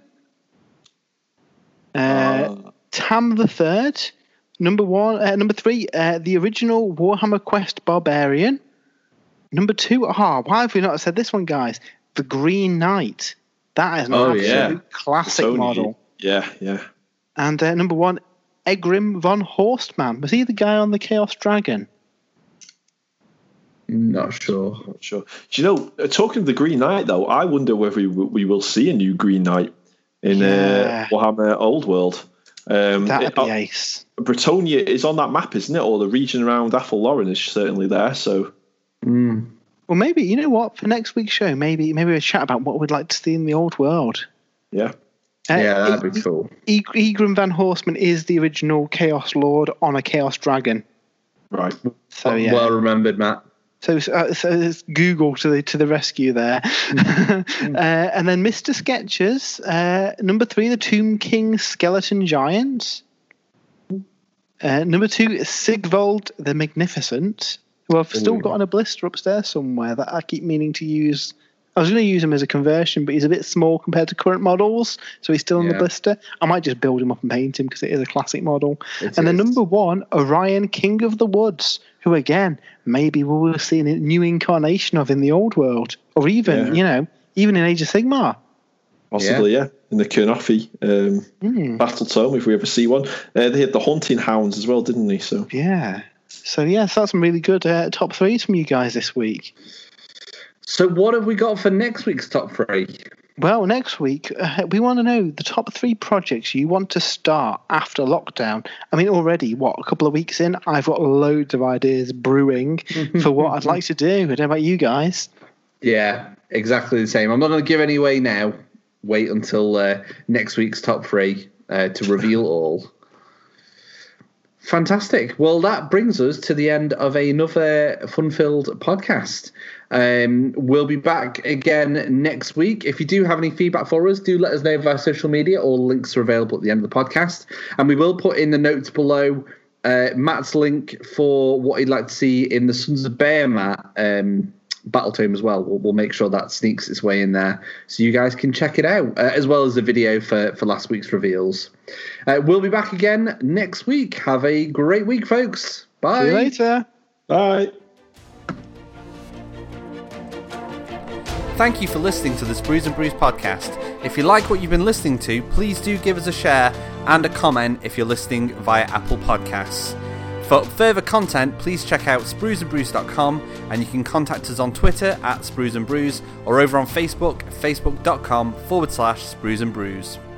Tam the Third. Number 3, the original Warhammer Quest Barbarian. Number 2, why have we not said this one, guys? The Green Knight. That is an absolute classic model. Yeah. And number 1, Egrim von Horstmann. Was he the guy on the Chaos Dragon? Not sure. Do you know, talking of the Green Knight, though, I wonder whether we will see a new Green Knight in Warhammer Old World. That'd be ace. Bretonia is on that map, isn't it? Or the region around Athelloren is certainly there, so... Well, maybe, you know what, for next week's show, maybe we'll chat about what we'd like to see in the Old World. Yeah. That'd be cool. Egrim van Horstmann is the original Chaos Lord on a Chaos Dragon. Right. So, yeah. Well remembered, Matt. So it's Google to the rescue there. And then Mr. Sketchers, number 3, the Tomb King Skeleton Giant. Number 2, Sigvald the Magnificent, who I've still got on a blister upstairs somewhere that I keep meaning to use. I was going to use him as a conversion, but he's a bit small compared to current models, so he's still on the blister. I might just build him up and paint him because it is a classic model. Then number 1, Orion, King of the Woods, who again, maybe we will see a new incarnation of in the Old World, or even, even in Age of Sigmar. Possibly, yeah. In the Kurnothi Battle Tome, if we ever see one. They had the Hunting Hounds as well, didn't they? So So that's some really good top 3s from you guys this week. So what have we got for next week's top 3? Well, next week, we want to know the top 3 projects you want to start after lockdown. I mean, already, a couple of weeks in, I've got loads of ideas brewing for what I'd like to do. I don't know about you guys. Yeah, exactly the same. I'm not going to give any away now. Wait until next week's top 3 to reveal all. Fantastic. Well, that brings us to the end of another fun-filled podcast. We'll be back again next week. If you do have any feedback for us, do let us know via social media. All links are available at the end of the podcast. And we will put in the notes below Matt's link for what he'd like to see in the Sons of Behemat Battletome as well. We'll make sure that sneaks its way in there so you guys can check it out, as well as the video for last week's reveals. We'll be back again next week. Have a great week, folks. Bye. See you later. Bye. Thank you for listening to the Sprues and Brews podcast. If you like what you've been listening to, please do give us a share and a comment if you're listening via Apple Podcasts. For further content, please check out spruesandbrews.com, and you can contact us on Twitter @spruesandbrews or over on Facebook, facebook.com/spruesandbrews.